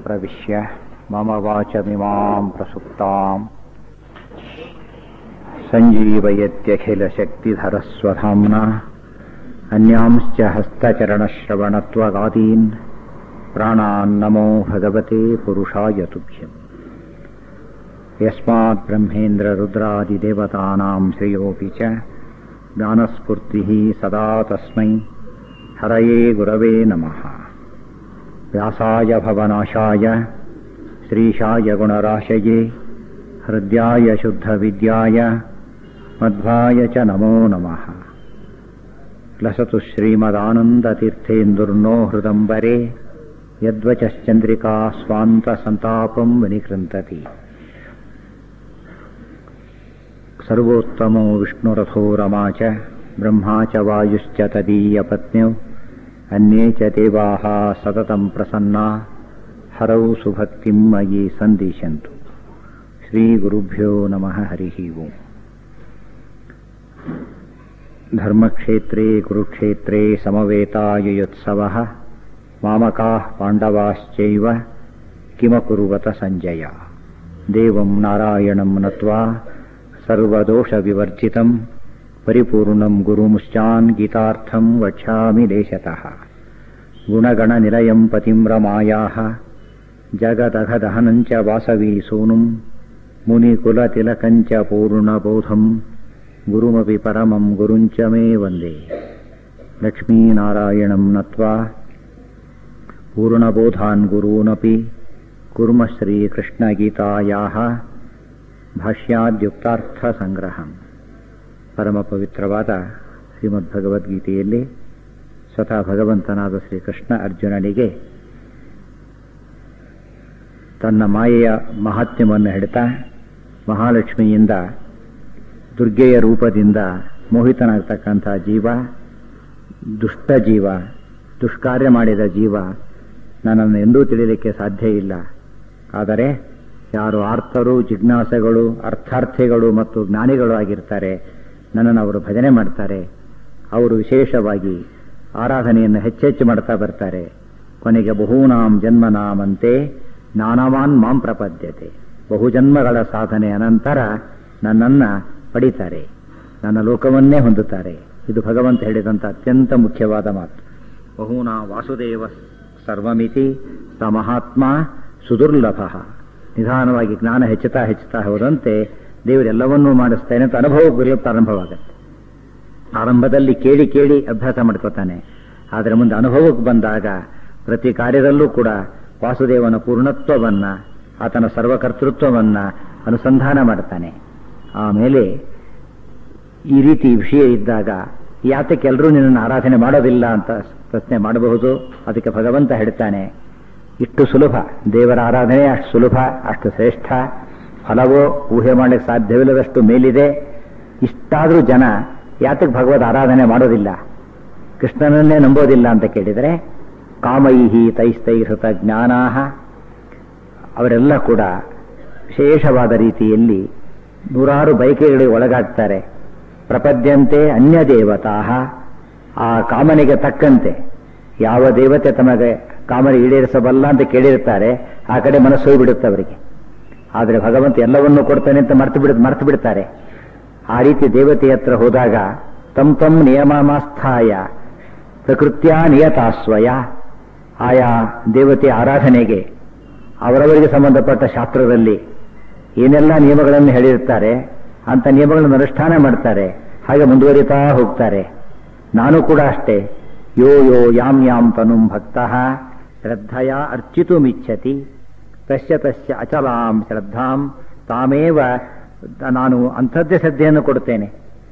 प्रविश्य मम वाचमिमां प्रसुप्ताम् सञ्जीवयत्यखिलशक्तिधरस्वधाम्ना अन्यांश्च हस्तचरणश्रवणत्वगादीन् प्राणान्नमो भगवते पुरुषाय तुभ्यम् यस्मात् ब्रह्मेन्द्ररुद्रादिदेवतानां श्रेयोऽपि च ज्ञानस्फूर्तिः सदा तस्मै हरये गुरवे नमः। व्यासाय भवनाशाय श्रीशाय गुणराशये हृद्याय शुद्धविद्याय मध्वाय च नमो नमः। लसतु श्रीमदानन्दतीर्थेन्दुर्नो हृदम्बरे यद्वचश्चन्द्रिका स्वान्तसन्तापं विनिकृन्तति। सर्वोत्तमो विष्णुरथो रमा च ब्रह्मा च वायुश्च तदीयपत्न्यौ अन्ये च देवाः सततं प्रसन्ना हरौ सुभक्तिं मयि सन्दिशन्तु। श्रीगुरुभ्यो नमः। हरिः ओम्। धर्मक्षेत्रे कुरुक्षेत्रे समवेतायुयोत्सवः मामकाः पाण्डवाश्चैव किमकुर्वत सञ्जय। देवं नारायणं नत्वा सर्वदोषविवर्जितं परिपूर्णं गुरुमुश्चान् गीतार्थं वक्ष्यामि देशतः। गुणगणनिलयं पतिं रमायाः जगदघदहनं च वासवीसूनुं मुनिकुलतिलकं च पूर्णबोधं गुरुमपि परमं गुरुं च मे वन्दे। लक्ष्मीनारायणं नत्वा पूर्णबोधान् गुरूनपि कुर्मः श्रीकृष्णगीतायाः ಭಾಷ್ಯಾದ್ಯುಕ್ತಾರ್ಥಸಂಗ್ರಹಂ. ಪರಮ ಪವಿತ್ರವಾದ ಶ್ರೀಮದ್ಭಗವದ್ಗೀತೆಯಲ್ಲಿ ಸ್ವತಃ ಭಗವಂತನಾದ ಶ್ರೀಕೃಷ್ಣ ಅರ್ಜುನನಿಗೆ ತನ್ನ ಮಾಯೆಯ ಮಹಾತ್ಮ್ಯವನ್ನು ಹೇಳ್ತಾ ಮಹಾಲಕ್ಷ್ಮಿಯಿಂದ ದುರ್ಗೆಯ ರೂಪದಿಂದ ಮೋಹಿತನಾಗ್ತಕ್ಕಂಥ ಜೀವ, ದುಷ್ಟ ಜೀವ, ದುಷ್ಕಾರ್ಯ ಮಾಡಿದ ಜೀವ ನನ್ನನ್ನು ಎಂದೂ ತಿಳಿಯಲಿಕ್ಕೆ ಸಾಧ್ಯ ಇಲ್ಲ. ಆದರೆ ಯಾರು ಆರ್ತರು, ಜಿಜ್ಞಾಸಗಳು, ಅರ್ಥಾರ್ಥಿಗಳು ಮತ್ತು ಜ್ಞಾನಿಗಳು ಆಗಿರ್ತಾರೆ, ನನ್ನನ್ನು ಅವರು ಭಜನೆ ಮಾಡ್ತಾರೆ, ಅವರು ವಿಶೇಷವಾಗಿ ಆರಾಧನೆಯನ್ನು ಹೆಚ್ಚೆಚ್ಚು ಮಾಡ್ತಾ ಬರ್ತಾರೆ. ಕೊನೆಗೆ ಬಹೂನಾಂ ಜನ್ಮನಾಮಂತೆ ಜ್ಞಾನವಾನ್ ಮಾಂ ಪ್ರಪದ್ಯತೆ. ಬಹುಜನ್ಮಗಳ ಸಾಧನೆ ಅನಂತರ ನನ್ನನ್ನು ಪಡಿತಾರೆ, ನನ್ನ ಲೋಕವನ್ನೇ ಹೊಂದುತ್ತಾರೆ. ಇದು ಭಗವಂತ ಹೇಳಿದಂಥ ಅತ್ಯಂತ ಮುಖ್ಯವಾದ ಮಾತು. ಬಹೂನಾ ವಾಸುದೇವ ಸರ್ವಮಿತಿ ಸ ಮಹಾತ್ಮ ಸುದುರ್ಲಭ. ನಿಧಾನವಾಗಿ ಜ್ಞಾನ ಹೆಚ್ಚುತ್ತಾ ಹೋದಂತೆ ದೇವರೆಲ್ಲವನ್ನೂ ಮಾಡಿಸ್ತೇನೆ ಅಂತ ಅನುಭವಕ್ಕೆ ಬರಲಿಕ್ಕೆ ಪ್ರಾರಂಭವಾಗುತ್ತೆ. ಆರಂಭದಲ್ಲಿ ಕೇಳಿ ಕೇಳಿ ಅಭ್ಯಾಸ ಮಾಡ್ಕೋತಾನೆ, ಆದರೆ ಮುಂದೆ ಅನುಭವಕ್ಕೆ ಬಂದಾಗ ಪ್ರತಿ ಕಾರ್ಯದಲ್ಲೂ ಕೂಡ ವಾಸುದೇವನ ಪೂರ್ಣತ್ವವನ್ನು, ಆತನ ಸರ್ವಕರ್ತೃತ್ವವನ್ನು ಅನುಸಂಧಾನ ಮಾಡ್ತಾನೆ. ಆಮೇಲೆ ಈ ರೀತಿ ವಿಷಯ ಇದ್ದಾಗ ಯಾತಕ್ಕೆ ಎಲ್ಲರೂ ನಿನ್ನನ್ನು ಆರಾಧನೆ ಮಾಡೋದಿಲ್ಲ ಅಂತ ಪ್ರಶ್ನೆ ಮಾಡಬಹುದು. ಅದಕ್ಕೆ ಭಗವಂತ ಹೇಳ್ತಾನೆ, ಇಷ್ಟು ಸುಲಭ, ದೇವರ ಆರಾಧನೆ ಅಷ್ಟು ಸುಲಭ, ಅಷ್ಟು ಶ್ರೇಷ್ಠ, ಫಲವೋ ಊಹೆ ಮಾಡಲಿಕ್ಕೆ ಸಾಧ್ಯವಿಲ್ಲದಷ್ಟು ಮೇಲಿದೆ. ಇಷ್ಟಾದರೂ ಜನ ಯಾತಕ್ಕೆ ಭಗವದ್ ಆರಾಧನೆ ಮಾಡೋದಿಲ್ಲ, ಕೃಷ್ಣನನ್ನೇ ನಂಬೋದಿಲ್ಲ ಅಂತ ಕೇಳಿದರೆ, ಕಾಮೈಹಿ ತೈಸ್ತೈಹೃತ ಜ್ಞಾನಾಹ, ಅವರೆಲ್ಲ ಕೂಡ ವಿಶೇಷವಾದ ರೀತಿಯಲ್ಲಿ ನೂರಾರು ಬಯಕೆಗಳಿಗೆ ಒಳಗಾಗ್ತಾರೆ. ಪ್ರಪದ್ಯಂತೆ ಅನ್ಯ ದೇವತಾಹ, ಆ ಕಾಮನೆಗೆ ತಕ್ಕಂತೆ ಯಾವ ದೇವತೆ ತಮಗೆ ಕಾಮನೆ ಈಡೇರಿಸಬಲ್ಲ ಅಂತ ಕೇಳಿರ್ತಾರೆ, ಆ ಕಡೆ ಮನಸ್ಸು ಹೋಗಿಬಿಡುತ್ತೆ ಅವರಿಗೆ. ಆದರೆ ಭಗವಂತ ಎಲ್ಲವನ್ನೂ ಕೊಡ್ತಾನೆ ಅಂತ ಮರ್ತು ಬಿಡ್ತಾರೆ. ಆ ರೀತಿ ದೇವತೆಯ ಹತ್ರ ಹೋದಾಗ ತಮ್ ತಮ್ ನಿಯಮಮಾಸ್ಥಾಯ ಪ್ರಕೃತ್ಯ ನಿಯತಾಸ್ವಯ, ಆಯಾ ದೇವತೆಯ ಆರಾಧನೆಗೆ ಅವರವರಿಗೆ ಸಂಬಂಧಪಟ್ಟ ಶಾಸ್ತ್ರದಲ್ಲಿ ಏನೆಲ್ಲ ನಿಯಮಗಳನ್ನು ಹೇಳಿರ್ತಾರೆ ಅಂತ ನಿಯಮಗಳನ್ನು ಅನುಷ್ಠಾನ ಮಾಡ್ತಾರೆ. ಹಾಗೆ ಮುಂದುವರಿತಾ ಹೋಗ್ತಾರೆ. ನಾನು ಕೂಡ ಅಷ್ಟೇ. ಯೋ ಯೋ ಯಾಂ ಯಾಂ ತನುಂ ಭಕ್ತಃ ಶ್ರದ್ಧೆಯ ಅರ್ಚಿತುಮಿಚ್ಛತಿ ತಸ್ಯ ತಸ್ಯ ಅಚಲಾಂ ಶ್ರದ್ಧಾಂ ತಾಮೇವ, ನಾನು ಅಂಥದ್ದೇ ಶ್ರದ್ಧೆಯನ್ನು ಕೊಡುತ್ತೇನೆ.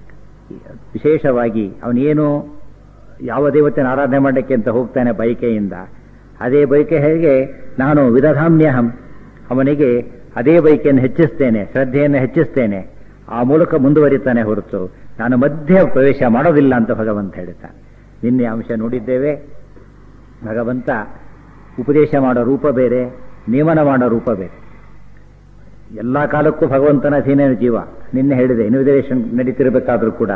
ವಿಶೇಷವಾಗಿ ಅವನೇನು ಯಾವ ದೇವತೆಯನ್ನು ಆರಾಧನೆ ಮಾಡಲಿಕ್ಕೆ ಅಂತ ಹೋಗ್ತಾನೆ ಬಯಕೆಯಿಂದ, ಅದೇ ಬಯಕೆ ಹೇಗೆ ನಾನು ವಿದಧಾಮ್ಯಹಂ, ಅವನಿಗೆ ಅದೇ ಬಯಕೆಯನ್ನು ಹೆಚ್ಚಿಸ್ತೇನೆ, ಶ್ರದ್ಧೆಯನ್ನು ಹೆಚ್ಚಿಸ್ತೇನೆ. ಆ ಮೂಲಕ ಮುಂದುವರಿತಾನೆ ಹೊರತು ನಾನು ಮಧ್ಯ ಪ್ರವೇಶ ಮಾಡೋದಿಲ್ಲ ಅಂತ ಭಗವಂತ ಹೇಳ್ತಾನೆ. ನಿನ್ನೆ ಅಂಶ ನೋಡಿದ್ದೇವೆ. ಭಗವಂತ ಉಪದೇಶ ಮಾಡೋ ರೂಪ ಬೇರೆ, ನಿಯಮನ ಮಾಡೋ ರೂಪ ಬೇರೆ. ಎಲ್ಲ ಕಾಲಕ್ಕೂ ಭಗವಂತನ ಅಧೀನ ಜೀವ. ನಿನ್ನೆ ಹೇಳಿದೆ, ಇನ್ವಿಟೇಷನ್ ನಡೀತಿರಬೇಕಾದ್ರೂ ಕೂಡ,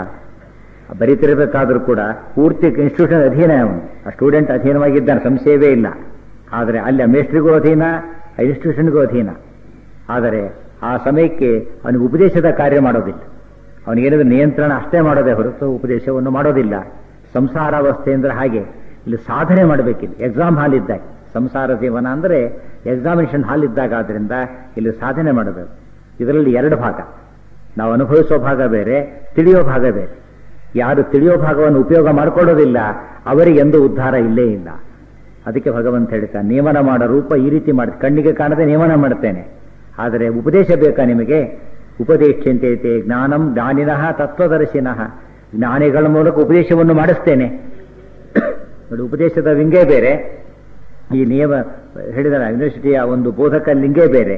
ಬರೀತಿರಬೇಕಾದ್ರೂ ಕೂಡ ಪೂರ್ತಿ ಇನ್ಸ್ಟಿಟ್ಯೂಷನ್ ಅಧೀನ ಅವನು. ಆ ಸ್ಟೂಡೆಂಟ್ ಅಧೀನವಾಗಿದ್ದಾನೆ, ಸಂಶಯವೇ ಇಲ್ಲ. ಆದರೆ ಅಲ್ಲಿ ಮೇಸ್ಟ್ರಿಗೂ ಅಧೀನ, ಇನ್ಸ್ಟಿಟ್ಯೂಷನ್ಗೂ ಅಧೀನ. ಆದರೆ ಆ ಸಮಯಕ್ಕೆ ಅವನಿಗೆ ಉಪದೇಶದ ಕಾರ್ಯ ಮಾಡೋದಿಲ್ಲ. ಅವನಿಗೇನಾದ್ರೂ ನಿಯಂತ್ರಣ ಅಷ್ಟೇ ಮಾಡೋದೇ ಹೊರತು ಉಪದೇಶವನ್ನು ಮಾಡೋದಿಲ್ಲ. ಸಂಸಾರಾವಸ್ಥೆ ಅಂದರೆ ಹಾಗೆ. ಇಲ್ಲಿ ಸಾಧನೆ ಮಾಡಬೇಕಿಲ್ಲ. ಎಕ್ಸಾಮ್ ಹಾಲ್ ಇದ್ದಾಗ ಸಂಸಾರ ಜೀವನ ಅಂದರೆ ಎಕ್ಸಾಮಿನೇಷನ್ ಹಾಲ್ ಇದ್ದಾಗ, ಆದ್ದರಿಂದ ಇಲ್ಲಿ ಸಾಧನೆ ಮಾಡಬೇಕು. ಇದರಲ್ಲಿ ಎರಡು ಭಾಗ, ನಾವು ಅನುಭವಿಸೋ ಭಾಗ ಬೇರೆ, ತಿಳಿಯೋ ಭಾಗ ಬೇರೆ. ಯಾರು ತಿಳಿಯೋ ಭಾಗವನ್ನು ಉಪಯೋಗ ಮಾಡಿಕೊಳ್ಳೋದಿಲ್ಲ ಅವರಿಗೆ ಎಂದೂ ಉದ್ಧಾರ ಇಲ್ಲೇ ಇಲ್ಲ. ಅದಕ್ಕೆ ಭಗವಂತ ಹೇಳ್ತಾನೆ, ನಿಯಮನ ಮಾಡೋ ರೂಪ ಈ ರೀತಿ ಮಾಡಿ, ಕಣ್ಣಿಗೆ ಕಾಣದೆ ನಿಯಮನ ಮಾಡ್ತೇನೆ. ಆದರೆ ಉಪದೇಶ ಬೇಕಾ ನಿಮಗೆ? ಉಪದೇಶಂತೈತೆ ಜ್ಞಾನಂ ಜ್ಞಾನಿನಃ ತತ್ವದರ್ಶಿನಃ, ಜ್ಞಾನಿಗಳ ಮೂಲಕ ಉಪದೇಶವನ್ನು ಮಾಡಿಸ್ತೇನೆ. ನೋಡಿ, ಉಪದೇಶದ ಲಿಂಗೇ ಬೇರೆ, ಈ ನಿಯಮ ಹೇಳಿದ ಯೂನಿವರ್ಸಿಟಿಯ ಒಂದು ಬೋಧಕ ಲಿಂಗೇ ಬೇರೆ,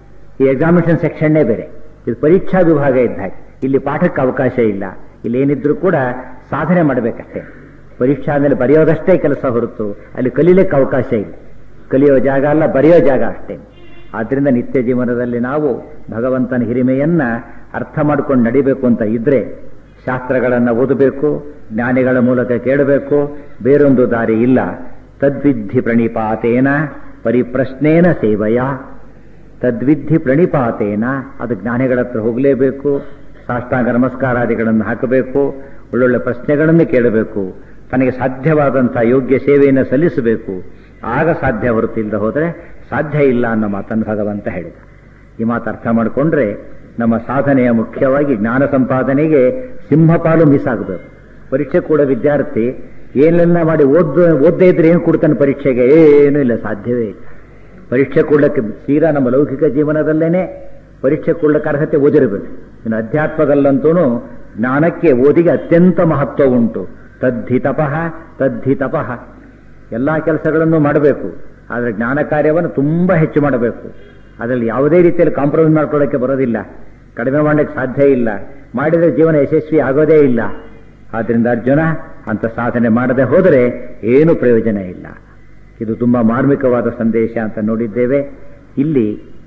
ಈ ಎಕ್ಸಾಮಿನೇಷನ್ ಸೆಕ್ಷನ್ನೇ ಬೇರೆ. ಇದು ಪರೀಕ್ಷಾ ವಿಭಾಗ ಇದ್ದ ಹಾಗೆ. ಇಲ್ಲಿ ಪಾಠಕ್ಕೆ ಅವಕಾಶ ಇಲ್ಲ. ಇಲ್ಲಿ ಏನಿದ್ರೂ ಕೂಡ ಸಾಧನೆ ಮಾಡಬೇಕಷ್ಟೇ. ಪರೀಕ್ಷಾ ಮೇಲೆ ಬರೆಯೋದಷ್ಟೇ ಕೆಲಸ ಹೊರತು ಅಲ್ಲಿ ಕಲೀಲಿಕ್ಕೆ ಅವಕಾಶ ಇಲ್ಲ. ಕಲಿಯೋ ಜಾಗ ಅಲ್ಲ, ಬರೆಯೋ ಜಾಗ ಅಷ್ಟೇ. ಆದ್ದರಿಂದ ನಿತ್ಯ ಜೀವನದಲ್ಲಿ ನಾವು ಭಗವಂತನ ಹಿರಿಮೆಯನ್ನ ಅರ್ಥ ಮಾಡ್ಕೊಂಡು ನಡಿಬೇಕು ಅಂತ ಇದ್ರೆ ಶಾಸ್ತ್ರಗಳನ್ನು ಓದಬೇಕು, ಜ್ಞಾನಿಗಳ ಮೂಲಕ ಕೇಳಬೇಕು, ಬೇರೊಂದು ದಾರಿ ಇಲ್ಲ. ತದ್ವಿಧಿ ಪ್ರಣಿಪಾತೇನ ಪರಿಪ್ರಶ್ನೇನ ಸೇವಯ, ತದ್ವಿಧಿ ಪ್ರಣಿಪಾತೇನ, ಅದು ಜ್ಞಾನಿಗಳ ಹತ್ರ ಹೋಗಲೇಬೇಕು. ಸಾಷ್ಟಾಂಗ ನಮಸ್ಕಾರಾದಿಗಳನ್ನು ಹಾಕಬೇಕು, ಒಳ್ಳೊಳ್ಳೆ ಪ್ರಶ್ನೆಗಳನ್ನು ಕೇಳಬೇಕು, ತನಗೆ ಸಾಧ್ಯವಾದಂಥ ಯೋಗ್ಯ ಸೇವೆಯನ್ನು ಸಲ್ಲಿಸಬೇಕು. ಆಗ ಸಾಧ್ಯ ಹೊರತಿಲ್ಲದೆ ಹೋದರೆ ಸಾಧ್ಯ ಇಲ್ಲ ಅನ್ನೋ ಮಾತನ್ನು ಭಗವಂತ ಹೇಳಿದ. ಈ ಮಾತು ಅರ್ಥ ಮಾಡಿಕೊಂಡ್ರೆ ನಮ್ಮ ಸಾಧನೆಯ ಮುಖ್ಯವಾಗಿ ಜ್ಞಾನ ಸಂಪಾದನೆಗೆ ಸಿಂಹಪಾಲು ಮಿಸ್ಸಾಗಬೇಕು. ಪರೀಕ್ಷೆ ಕೂಡ ವಿದ್ಯಾರ್ಥಿ ಏನೆಲ್ಲ ಮಾಡಿ ಓದದೇ ಇದ್ರೆ ಏನು ಕೊಡ್ತಾನೆ ಪರೀಕ್ಷೆಗೆ? ಏನೂ ಇಲ್ಲ, ಸಾಧ್ಯವೇ ಇಲ್ಲ. ಪರೀಕ್ಷೆ ಕೊಡ್ಲಿಕ್ಕೆ ತೀರಾ ನಮ್ಮ ಲೌಕಿಕ ಜೀವನದಲ್ಲೇನೆ ಪರೀಕ್ಷೆ ಕೊಡ್ಲಿಕ್ಕೆ ಅರ್ಹತೆ ಓದಿರಬೇಕು. ಇನ್ನು ಅಧ್ಯಾತ್ಮದಲ್ಲಂತೂ ಜ್ಞಾನಕ್ಕೆ ಓದಿಗೆ ಅತ್ಯಂತ ಮಹತ್ವ ಉಂಟು. ತದ್ಧಿ ತಪಃ ತದ್ಧಿ ತಪಃ, ಎಲ್ಲ ಕೆಲಸಗಳನ್ನು ಮಾಡಬೇಕು. ಆದರೆ ಜ್ಞಾನ ಕಾರ್ಯವನ್ನು ತುಂಬ ಹೆಚ್ಚು ಮಾಡಬೇಕು. ಅದರಲ್ಲಿ ಯಾವುದೇ ರೀತಿಯಲ್ಲಿ ಕಾಂಪ್ರಮೈಸ್ ಮಾಡ್ಕೊಳ್ಳೋಕ್ಕೆ ಬರೋದಿಲ್ಲ, ಕಡಿಮೆ ಮಾಡಲಿಕ್ಕೆ ಸಾಧ್ಯ ಇಲ್ಲ. ಮಾಡಿದರೆ ಜೀವನ ಯಶಸ್ವಿ ಆಗೋದೇ ಇಲ್ಲ. ಆದ್ದರಿಂದ ಅರ್ಜುನ ಅಂತ ಸಾಧನೆ ಮಾಡದೆ ಹೋದರೆ ಏನು ಪ್ರಯೋಜನ ಇಲ್ಲ. ಇದು ತುಂಬ ಮಾರ್ಮಿಕವಾದ ಸಂದೇಶ ಅಂತ ನೋಡಿದ್ದೇವೆ. ಇಲ್ಲಿ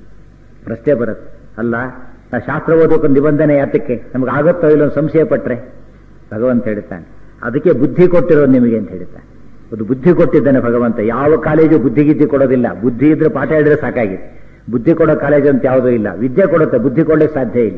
ಪ್ರಶ್ನೆ ಬರುತ್ತೆ, ಅಲ್ಲ ನಾವು ಶಾಸ್ತ್ರ ಓದೋಕೊಂದು ನಿಬಂಧನೆ ಯಾತಕ್ಕೆ? ನಮ್ಗೆ ಆಗುತ್ತೋ ಇಲ್ಲೊಂದು ಸಂಶಯ ಪಟ್ಟರೆ ಭಗವಂತ ಹೇಳ್ತಾನೆ, ಅದಕ್ಕೆ ಬುದ್ಧಿ ಕೊಟ್ಟಿರೋದು ನಿಮಗೆ ಅಂತ ಹೇಳ್ತಾನೆ. ಅದು ಬುದ್ಧಿ ಕೊಟ್ಟಿದ್ದಾನೆ ಭಗವಂತ. ಯಾವ ಕಾಲೇಜು ಬುದ್ಧಿಗಿದ್ದಿ ಕೊಡೋದಿಲ್ಲ. ಬುದ್ಧಿ ಇದ್ರೆ ಪಾಠ ಹೇಳಿದ್ರೆ ಸಾಕಾಗಿದೆ. ಬುದ್ಧಿ ಕೊಡೋ ಕಾಲೇಜು ಅಂತ ಯಾವುದೂ ಇಲ್ಲ. ವಿದ್ಯೆ ಕೊಡುತ್ತೆ, ಬುದ್ಧಿ ಕೊಡಲಿಕ್ಕೆ ಸಾಧ್ಯ ಇಲ್ಲ.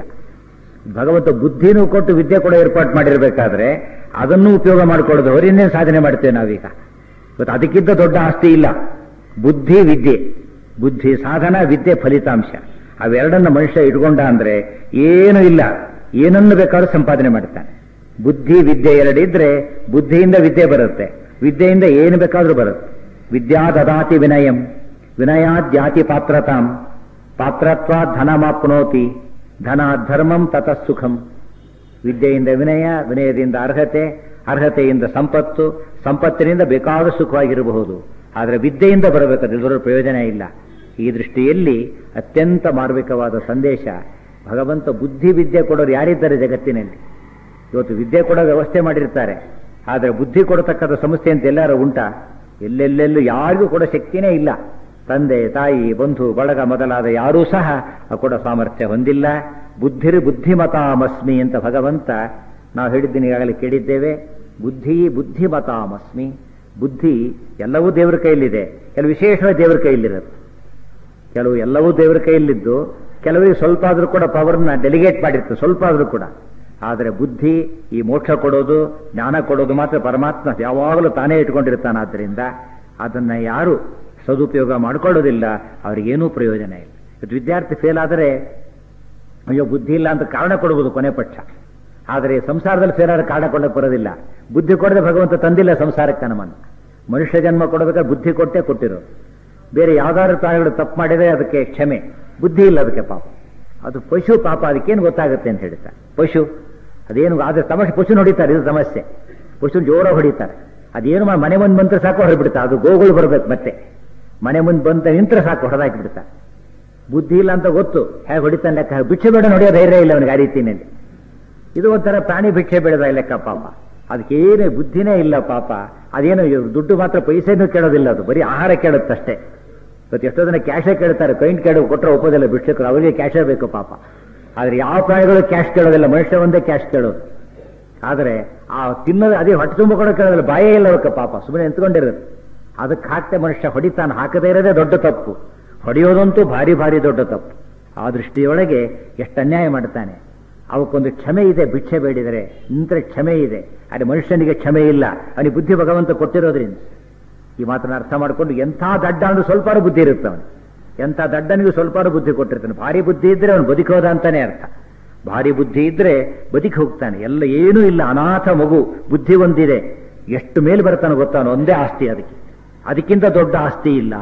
ಭಗವಂತ ಬುದ್ಧಿನೂ ಕೊಟ್ಟು ವಿದ್ಯೆ ಕೊಡೋ ಏರ್ಪಾಟ್ ಮಾಡಿರ್ಬೇಕಾದ್ರೆ ಅದನ್ನು ಉಪಯೋಗ ಮಾಡಿಕೊಳ್ಳೋದು ಅವ್ರು ಇನ್ನೇನು ಸಾಧನೆ ಮಾಡ್ತೇವೆ ನಾವೀಗ. ಇವತ್ತು ಅದಕ್ಕಿಂತ ದೊಡ್ಡ ಆಸ್ತಿ ಇಲ್ಲ. ಬುದ್ಧಿ ವಿದ್ಯೆ, ಬುದ್ಧಿ ಸಾಧನ, ವಿದ್ಯೆ ಫಲಿತಾಂಶ. ಅವೆರಡನ್ನ ಮನುಷ್ಯ ಇಟ್ಕೊಂಡ ಅಂದ್ರೆ ಏನೂ ಇಲ್ಲ, ಏನನ್ನು ಬೇಕಾದ್ರೂ ಸಂಪಾದನೆ ಮಾಡ್ತಾನೆ. ಬುದ್ಧಿ ವಿದ್ಯೆ ಎರಡಿದ್ರೆ ಬುದ್ಧಿಯಿಂದ ವಿದ್ಯೆ ಬರುತ್ತೆ, ವಿದ್ಯೆಯಿಂದ ಏನು ಬೇಕಾದ್ರೂ ಬರುತ್ತೆ. ವಿದ್ಯಾ ದದಾತಿ ವಿನಯಂ, ವಿನಯಾದ್ಯಾತಿ ಪಾತ್ರತಾಂ, ಪಾತ್ರತ್ವ ಧನಮಾಪ್ನೋತಿ, ಧನ ಧರ್ಮಂ ತತಃ ಸುಖಂ. ವಿದ್ಯೆಯಿಂದ ವಿನಯ, ವಿನಯದಿಂದ ಅರ್ಹತೆ, ಅರ್ಹತೆಯಿಂದ ಸಂಪತ್ತು, ಸಂಪತ್ತಿನಿಂದ ಬೇಕಾದ ಸುಖವಾಗಿರಬಹುದು. ಆದರೆ ವಿದ್ಯೆಯಿಂದ ಬರಬೇಕಾದ್ರೆ ಇದರ ಪ್ರಯೋಜನ ಇಲ್ಲ. ಈ ದೃಷ್ಟಿಯಲ್ಲಿ ಅತ್ಯಂತ ಮಾರ್ಮಿಕವಾದ ಸಂದೇಶ. ಭಗವಂತ ಬುದ್ಧಿ ವಿದ್ಯೆ ಕೊಡೋರು ಯಾರಿದ್ದಾರೆ ಜಗತ್ತಿನಲ್ಲಿ? ಇವತ್ತು ವಿದ್ಯೆ ಕೊಡೋ ವ್ಯವಸ್ಥೆ ಮಾಡಿರ್ತಾರೆ, ಆದರೆ ಬುದ್ಧಿ ಕೊಡತಕ್ಕಂಥ ಸಂಸ್ಥೆ ಅಂತ ಎಲ್ಲರೂ ಉಂಟಾ? ಎಲ್ಲೆಲ್ಲೆಲ್ಲೂ ಯಾರಿಗೂ ಕೊಡೋ ಶಕ್ತಿನೇ ಇಲ್ಲ. ತಂದೆ ತಾಯಿ ಬಂಧು ಬಳಗ ಮೊದಲಾದ ಯಾರೂ ಸಹ ಕೊಡೋ ಸಾಮರ್ಥ್ಯ ಹೊಂದಿಲ್ಲ. ಬುದ್ಧಿರ್ ಬುದ್ಧಿಮತಾಮಸ್ಮಿ ಅಂತ ಭಗವಂತ ನಾವು ಹೇಳಿದ್ದೀನಿ, ಈಗಾಗಲೇ ಕೇಳಿದ್ದೇವೆ. ಬುದ್ಧಿ ಬುದ್ಧಿಮತಾಮಸ್ಮಿ. ಬುದ್ಧಿ ಎಲ್ಲವೂ ದೇವರ ಕೈಯಲ್ಲಿದೆ, ಕೆಲವು ವಿಶೇಷವಾಗಿ ದೇವರ ಕೈಯಲ್ಲಿರೋದು. ಕೆಲವು ಎಲ್ಲವೂ ದೇವರ ಕೈಯಲ್ಲಿದ್ದು ಕೆಲವರಿಗೆ ಸ್ವಲ್ಪ ಆದರೂ ಕೂಡ ಪವರ್ನ ಡೆಲಿಗೇಟ್ ಮಾಡಿರ್ತದೆ, ಸ್ವಲ್ಪ ಆದರೂ ಕೂಡ. ಆದರೆ ಬುದ್ಧಿ, ಈ ಮೋಕ್ಷ ಕೊಡೋದು, ಜ್ಞಾನ ಕೊಡೋದು ಮಾತ್ರ ಪರಮಾತ್ಮ ಯಾವಾಗಲೂ ತಾನೇ ಇಟ್ಕೊಂಡಿರ್ತಾನೆ. ಆದ್ದರಿಂದ ಅದನ್ನು ಯಾರು ಸದುಪಯೋಗ ಮಾಡಿಕೊಳ್ಳೋದಿಲ್ಲ ಅವರಿಗೇನೂ ಪ್ರಯೋಜನ ಇಲ್ಲ. ಇವತ್ತು ವಿದ್ಯಾರ್ಥಿ ಫೇಲ್ ಆದರೆ ಅಯ್ಯೋ ಬುದ್ಧಿ ಇಲ್ಲ ಅಂತ ಕಾರಣ ಕೊಡ್ಬೋದು ಕೊನೆ ಪಕ್ಷ. ಆದರೆ ಸಂಸಾರದಲ್ಲಿ ಫೇಲ್ ಆದ್ರೆ ಕಾರಣ ಕೊಡೋಕೆ ಬರೋದಿಲ್ಲ. ಬುದ್ಧಿ ಕೊಡದೆ ಭಗವಂತ ತಂದಿಲ್ಲ ಸಂಸಾರಕ್ಕೆ ನಮ್ಮನ್ನು. ಮನುಷ್ಯ ಜನ್ಮ ಕೊಡಬೇಕಾದ್ರೆ ಬುದ್ಧಿ ಕೊಟ್ಟೇ ಕೊಟ್ಟಿರೋದು. ಬೇರೆ ಯಾವ್ದಾದ್ರು ಪ್ರಾಣಿಗಳು ತಪ್ಪು ಮಾಡಿದರೆ ಅದಕ್ಕೆ ಕ್ಷಮೆ, ಬುದ್ಧಿ ಇಲ್ಲ ಅದಕ್ಕೆ ಪಾಪ. ಅದು ಪಶು ಪಾಪ, ಅದಕ್ಕೇನು ಗೊತ್ತಾಗುತ್ತೆ ಅಂತ ಹೇಳ್ತಾರೆ. ಪಶು ಅದೇನು ಆದರೆ ಸಮಸ್ಯೆ, ಪಶು ಹೊಡಿತಾರೆ, ಇದು ಸಮಸ್ಯೆ. ಪಶು ಜೋರ ಹೊಡಿತಾರೆ. ಅದೇನು ಮನೆ ಮುಂದೆ ಬಂದ್ರೆ ಸಾಕು ಹೊರಬಿಡ್ತಾರೆ. ಅದು ಗೋಗಳು ಬರಬೇಕು, ಮತ್ತೆ ಮನೆ ಮುಂದೆ ಬಂದ ನಿಂತರೆ ಸಾಕು ಹೊಡೆದಾಕಿ ಬಿಡ್ತಾರೆ. ಬುದ್ಧಿ ಇಲ್ಲ ಅಂತ ಗೊತ್ತು, ಹೇಗೆ ಹೊಡಿತಾನೆ ಲೆಕ್ಕ. ಭಿಕ್ಷೆ ಬೇಡ ಹೊಡೆಯೋ ಧೈರ್ಯ ಇಲ್ಲ ಅವನಿಗೆ ಆ ರೀತಿಯಲ್ಲಿ. ಇದು ಒಂಥರ ಪ್ರಾಣಿ ಭಿಕ್ಷೆ ಬೇಡದ ಲೆಕ್ಕ ಪಾಪ. ಅದಕ್ಕೇನು ಬುದ್ಧಿನೇ ಇಲ್ಲ ಪಾಪ. ಅದೇನು ದುಡ್ಡು ಮಾತ್ರ ಪೈಸೆನೂ ಕೇಳೋದಿಲ್ಲ, ಅದು ಬರೀ ಆಹಾರ ಕೇಳುತ್ತಷ್ಟೇ. ಇವತ್ತು ಎಷ್ಟೋ ಜನ ಕ್ಯಾಶೇ ಕೇಳ್ತಾರೆ, ಕೈಂಟ್ ಕೇಳೋ ಕೊಟ್ಟರೆ ಒಪ್ಪೋದಿಲ್ಲ ಭಿಕ್ಷಕರು, ಅವರಿಗೆ ಕ್ಯಾಶೇ ಬೇಕು ಪಾಪ. ಆದರೆ ಯಾವ ಪ್ರಾಣಿಗಳು ಕ್ಯಾಶ್ ಕೇಳೋದಿಲ್ಲ, ಮನುಷ್ಯ ಒಂದೇ ಕ್ಯಾಶ್ ಕೇಳೋದು. ಆದರೆ ಆ ತಿನ್ನೋದು ಅದೇ ಹೊಟ್ಟೆ ತುಂಬ ಕೂಡ ಕೇಳೋದಿಲ್ಲ, ಬಾಯೇ ಇಲ್ಲ ಅವಕ್ಕೆ ಪಾಪ, ಸುಮ್ಮನೆ ನಿಂತ್ಕೊಂಡಿರೋದು. ಅದಕ್ಕೆ ಹಾಕ್ತೆ ಮನುಷ್ಯ ಹೊಡಿತಾನೆ, ಹಾಕದೇ ಇರೋದೇ ದೊಡ್ಡ ತಪ್ಪು, ಹೊಡೆಯೋದಂತೂ ಭಾರಿ ಭಾರಿ ದೊಡ್ಡ ತಪ್ಪು. ಆ ದೃಷ್ಟಿಯೊಳಗೆ ಎಷ್ಟು ಅನ್ಯಾಯ ಮಾಡ್ತಾನೆ. ಅವಕ್ಕೊಂದು ಕ್ಷಮೆ ಇದೆ, ಭಿಕ್ಷೆ ಬೇಡಿದರೆ ನಿಂತರೆ ಕ್ಷಮೆ ಇದೆ, ಆದರೆ ಮನುಷ್ಯನಿಗೆ ಕ್ಷಮೆ ಇಲ್ಲ. ಅವನಿಗೆ ಬುದ್ಧಿ ಭಗವಂತ ಕೊಟ್ಟಿರೋದ್ರಿಂದ ಈ ಮಾತನ್ನು ಅರ್ಥ ಮಾಡಿಕೊಂಡು ಎಂಥ ದಡ್ಡ ಅಂದ್ರೆ ಸ್ವಲ್ಪ ಬುದ್ಧಿ ಇರುತ್ತೆ ಅವನು, ಎಂಥ ದಡ್ಡನಿಗೂ ಸ್ವಲ್ಪ ಬುದ್ಧಿ ಕೊಟ್ಟಿರ್ತಾನೆ. ಭಾರಿ ಬುದ್ಧಿ ಇದ್ರೆ ಅವನು ಬದುಕೋದ ಅಂತಾನೆ ಅರ್ಥ. ಭಾರಿ ಬುದ್ಧಿ ಇದ್ರೆ ಬದುಕಿ ಹೋಗ್ತಾನೆ. ಎಲ್ಲ ಏನೂ ಇಲ್ಲ, ಅನಾಥ ಮಗು, ಬುದ್ಧಿ ಒಂದಿದೆ, ಎಷ್ಟು ಮೇಲೆ ಬರ್ತಾನೆ ಗೊತ್ತಾನು, ಒಂದೇ ಆಸ್ತಿ ಅದಕ್ಕೆ, ಅದಕ್ಕಿಂತ ದೊಡ್ಡ ಆಸ್ತಿ ಇಲ್ಲ.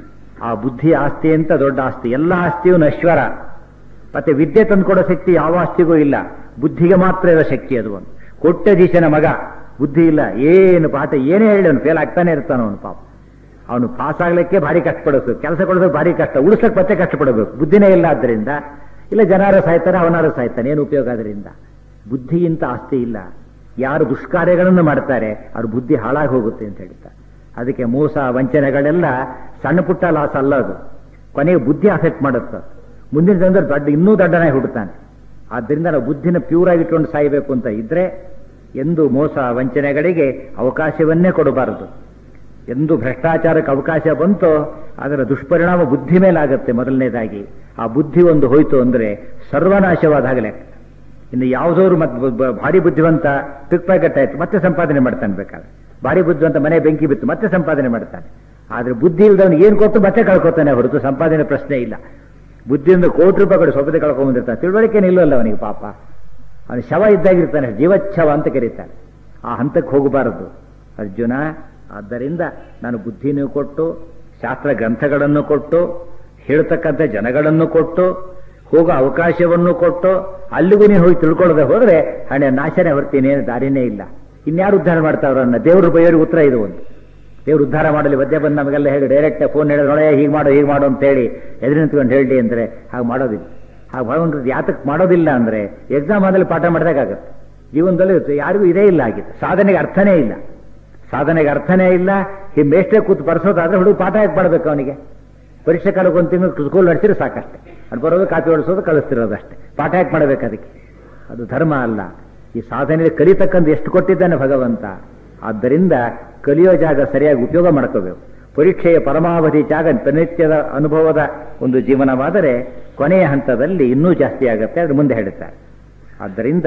ಆ ಬುದ್ಧಿ ಆಸ್ತಿ ಅಂತ ದೊಡ್ಡ ಆಸ್ತಿ. ಎಲ್ಲ ಆಸ್ತಿಯೂ ನಶ್ವರ. ಮತ್ತೆ ವಿದ್ಯೆ ತಂದುಕೊಡೋ ಶಕ್ತಿ ಯಾವ ಆಸ್ತಿಗೂ ಇಲ್ಲ, ಬುದ್ಧಿಗೆ ಮಾತ್ರ ಇರೋ ಶಕ್ತಿ ಅದು. ಒಂದು ಕೊಟ್ಟದೀಶನ ಮಗ, ಬುದ್ಧಿ ಇಲ್ಲ, ಏನು ಪಾಠ ಏನೇ ಹೇಳಿ ಅವನು ಫೇಲ್ ಆಗ್ತಾನೆ ಇರ್ತಾನೆ. ಅವನು ಪಾಪ, ಅವನು ಪಾಸ್ ಆಗ್ಲಿಕ್ಕೆ ಭಾರಿ ಕಷ್ಟಪಡಬೇಕು, ಕೆಲಸ ಕೊಡೋದಕ್ಕೆ ಭಾರಿ ಕಷ್ಟ, ಉಳಿಸಕ್ಕೆ ಮತ್ತೆ ಕಷ್ಟಪಡಬೇಕು. ಬುದ್ಧಿನೇ ಇಲ್ಲ ಆದ್ದರಿಂದ, ಇಲ್ಲ ಜನಾರು ಸಾಯ್ತಾನೆ, ಅವನಾರು ಸಾಯ್ತಾನೆ, ಏನು ಉಪಯೋಗ ಅದರಿಂದ? ಬುದ್ಧಿಗಿಂತ ಆಸ್ತಿ ಇಲ್ಲ. ಯಾರು ದುಷ್ಕಾರ್ಯಗಳನ್ನು ಮಾಡ್ತಾರೆ ಅವ್ರ ಬುದ್ಧಿ ಹಾಳಾಗಿ ಹೋಗುತ್ತೆ ಅಂತ ಹೇಳ್ತಾರೆ. ಅದಕ್ಕೆ ಮೋಸ ವಂಚನೆಗಳೆಲ್ಲ ಸಣ್ಣ ಪುಟ್ಟ ಲಾಸ್ ಅಲ್ಲ, ಅದು ಕೊನೆಗೆ ಬುದ್ಧಿ ಅಫೆಕ್ಟ್ ಮಾಡುತ್ತೆ. ಮುಂದಿನ ಜನರು ದೊಡ್ಡ ಇನ್ನೂ ದೊಡ್ಡನಾಗಿ ಹುಡುತಾನೆ. ಆದ್ದರಿಂದ ನಾವು ಬುದ್ಧಿನ ಪ್ಯೂರ್ ಆಗಿಟ್ಕೊಂಡು ಸಾಯಬೇಕು ಅಂತ ಇದ್ರೆ ಎಂದು ಮೋಸ ವಂಚನೆಗಳಿಗೆ ಅವಕಾಶವನ್ನೇ ಕೊಡಬಾರದು. ಎಂದು ಭ್ರಷ್ಟಾಚಾರಕ್ಕೆ ಅವಕಾಶ ಬಂತೋ ಅದರ ದುಷ್ಪರಿಣಾಮ ಬುದ್ಧಿ ಮೇಲಾಗತ್ತೆ. ಮೊದಲನೇದಾಗಿ ಆ ಬುದ್ಧಿ ಒಂದು ಹೋಯ್ತು ಅಂದ್ರೆ ಸರ್ವನಾಶವಾದಾಗಲೇ. ಇನ್ನು ಯಾವುದೋರು ಭಾರಿ ಬುದ್ಧಿವಂತ ಪಿಕ್ ಪ್ಯಾಕೆಟ್ ಆಯ್ತು, ಮತ್ತೆ ಸಂಪಾದನೆ ಮಾಡ್ತಾನೆ. ಬೇಕಾದ್ರೆ ಭಾರಿ ಬುದ್ಧಿವಂತ ಮನೆ ಬೆಂಕಿ ಬಿತ್ತು, ಮತ್ತೆ ಸಂಪಾದನೆ ಮಾಡ್ತಾನೆ. ಆದ್ರೆ ಬುದ್ಧಿ ಇಲ್ದವನು ಏನು ಕೊಟ್ಟು ಮತ್ತೆ ಕಳ್ಕೊತಾನೆ ಹೊರತು ಸಂಪಾದನೆ ಪ್ರಶ್ನೆ ಇಲ್ಲ. ಬುದ್ಧಿಯಿಂದ ಕೋಟಿ ರೂಪಾಯಿ ಕಡೆ ಸೊಪ್ಪದೆ ಕಳ್ಕೊಂಡ್ಬಂದಿರ್ತಾನೆ, ತಿಳುವಳಿಕೆ ನಿಲ್ಲಲ್ಲ ಅವನಿಗೆ. ಪಾಪ ಅವನು ಶವ ಇದ್ದಾಗಿರ್ತಾನೆ, ಜೀವಚ್ಛವ ಅಂತ ಕರೀತಾನೆ. ಆ ಹಂತಕ್ಕೆ ಹೋಗಬಾರದು ಅರ್ಜುನ. ಆದ್ದರಿಂದ ನಾನು ಬುದ್ಧಿನೂ ಕೊಟ್ಟು, ಶಾಸ್ತ್ರ ಗ್ರಂಥಗಳನ್ನು ಕೊಟ್ಟು, ಹೇಳ್ತಕ್ಕಂಥ ಜನಗಳನ್ನು ಕೊಟ್ಟು, ಹೋಗೋ ಅವಕಾಶವನ್ನು ಕೊಟ್ಟು, ಅಲ್ಲಿಗೂ ನೀನು ಹೋಗಿ ತಿಳ್ಕೊಳ್ಳದೆ ಹೋದ್ರೆ ಹಣೆ ನಾಶನೇ ಹೊರ್ತೀನಿ, ದಾರಿನೇ ಇಲ್ಲ. ಇನ್ಯಾರು ಉದ್ಧಾರ ಮಾಡ್ತಾವ್ರನ್ನ? ದೇವ್ರ ಬೈಯೋರಿಗೆ ಉತ್ತರ ಇದು. ಒಂದು ದೇವ್ರು ಉದ್ಧಾರ ಮಾಡಲಿ ಮಧ್ಯೆ ಬಂದು ನಮಗೆಲ್ಲ ಹೇಳಿ ಡೈರೆಕ್ಟ್ ಫೋನ್ ಹೇಳಿದ್ರೆ ನೋಡೇ ಹೀಗೆ ಮಾಡು ಅಂತ ಹೇಳಿ ಎದುರು ನಿಂತ್ಕೊಂಡು ಹೇಳಿ ಅಂದ್ರೆ ಹಾಗೆ ಮಾಡೋದಿಲ್ಲ. ಹಾಗೆ ಮಾಡೋದು ಯಾತಕ್ಕೆ ಮಾಡೋದಿಲ್ಲ ಅಂದ್ರೆ ಎಕ್ಸಾಮ್ ಆದಲ್ಲಿ ಪಾಠ ಮಾಡಿದಾಗತ್ತೆ. ಜೀವನದಲ್ಲಿ ಯಾರಿಗೂ ಇದೇ ಇಲ್ಲ ಆಗಿದೆ. ಸಾಧನೆಗೆ ಅರ್ಥನೇ ಇಲ್ಲ, ಸಾಧನೆಗೆ ಅರ್ಥನೇ ಇಲ್ಲ. ಈ ಮೇಷ್ಟೇ ಕೂತು ಬರ್ಸೋದಾದ್ರೆ ಹುಡುಗ ಪಾಠ ಯಾಕೆ ಮಾಡಬೇಕು ಅವನಿಗೆ? ಪರೀಕ್ಷೆ ಕಾಲಕ್ಕೆ ಒಂದು ತಿಂಗಳು ಸ್ಕೂಲ್ ನಡೆಸಿದ್ರೆ ಸಾಕಷ್ಟೆ, ಅದು ಬರೋದು ಕಾಪಿ ಹೊಡಿಸೋದು ಕಳಿಸ್ತಿರೋದಷ್ಟೇ. ಪಾಠ ಯಾಕೆ ಮಾಡಬೇಕು ಅದಕ್ಕೆ? ಅದು ಧರ್ಮ ಅಲ್ಲ. ಈ ಸಾಧನೆಯಲ್ಲಿ ಕಲಿತಕ್ಕಂಥ ಎಷ್ಟು ಕೊಟ್ಟಿದ್ದಾನೆ ಭಗವಂತ. ಆದ್ದರಿಂದ ಕಲಿಯೋ ಜಾಗ ಸರಿಯಾಗಿ ಉಪಯೋಗ ಮಾಡ್ಕೋಬೇಕು. ಪರೀಕ್ಷೆಯ ಪರಮಾವಧಿ ಜಾಗ ಪ್ರನಿತ್ಯದ ಅನುಭವದ ಒಂದು ಜೀವನವಾದರೆ ಕೊನೆಯ ಹಂತದಲ್ಲಿ ಇನ್ನೂ ಜಾಸ್ತಿ ಆಗುತ್ತೆ. ಅದ್ರ ಮುಂದೆ ಹೇಳುತ್ತಾರೆ. ಆದ್ದರಿಂದ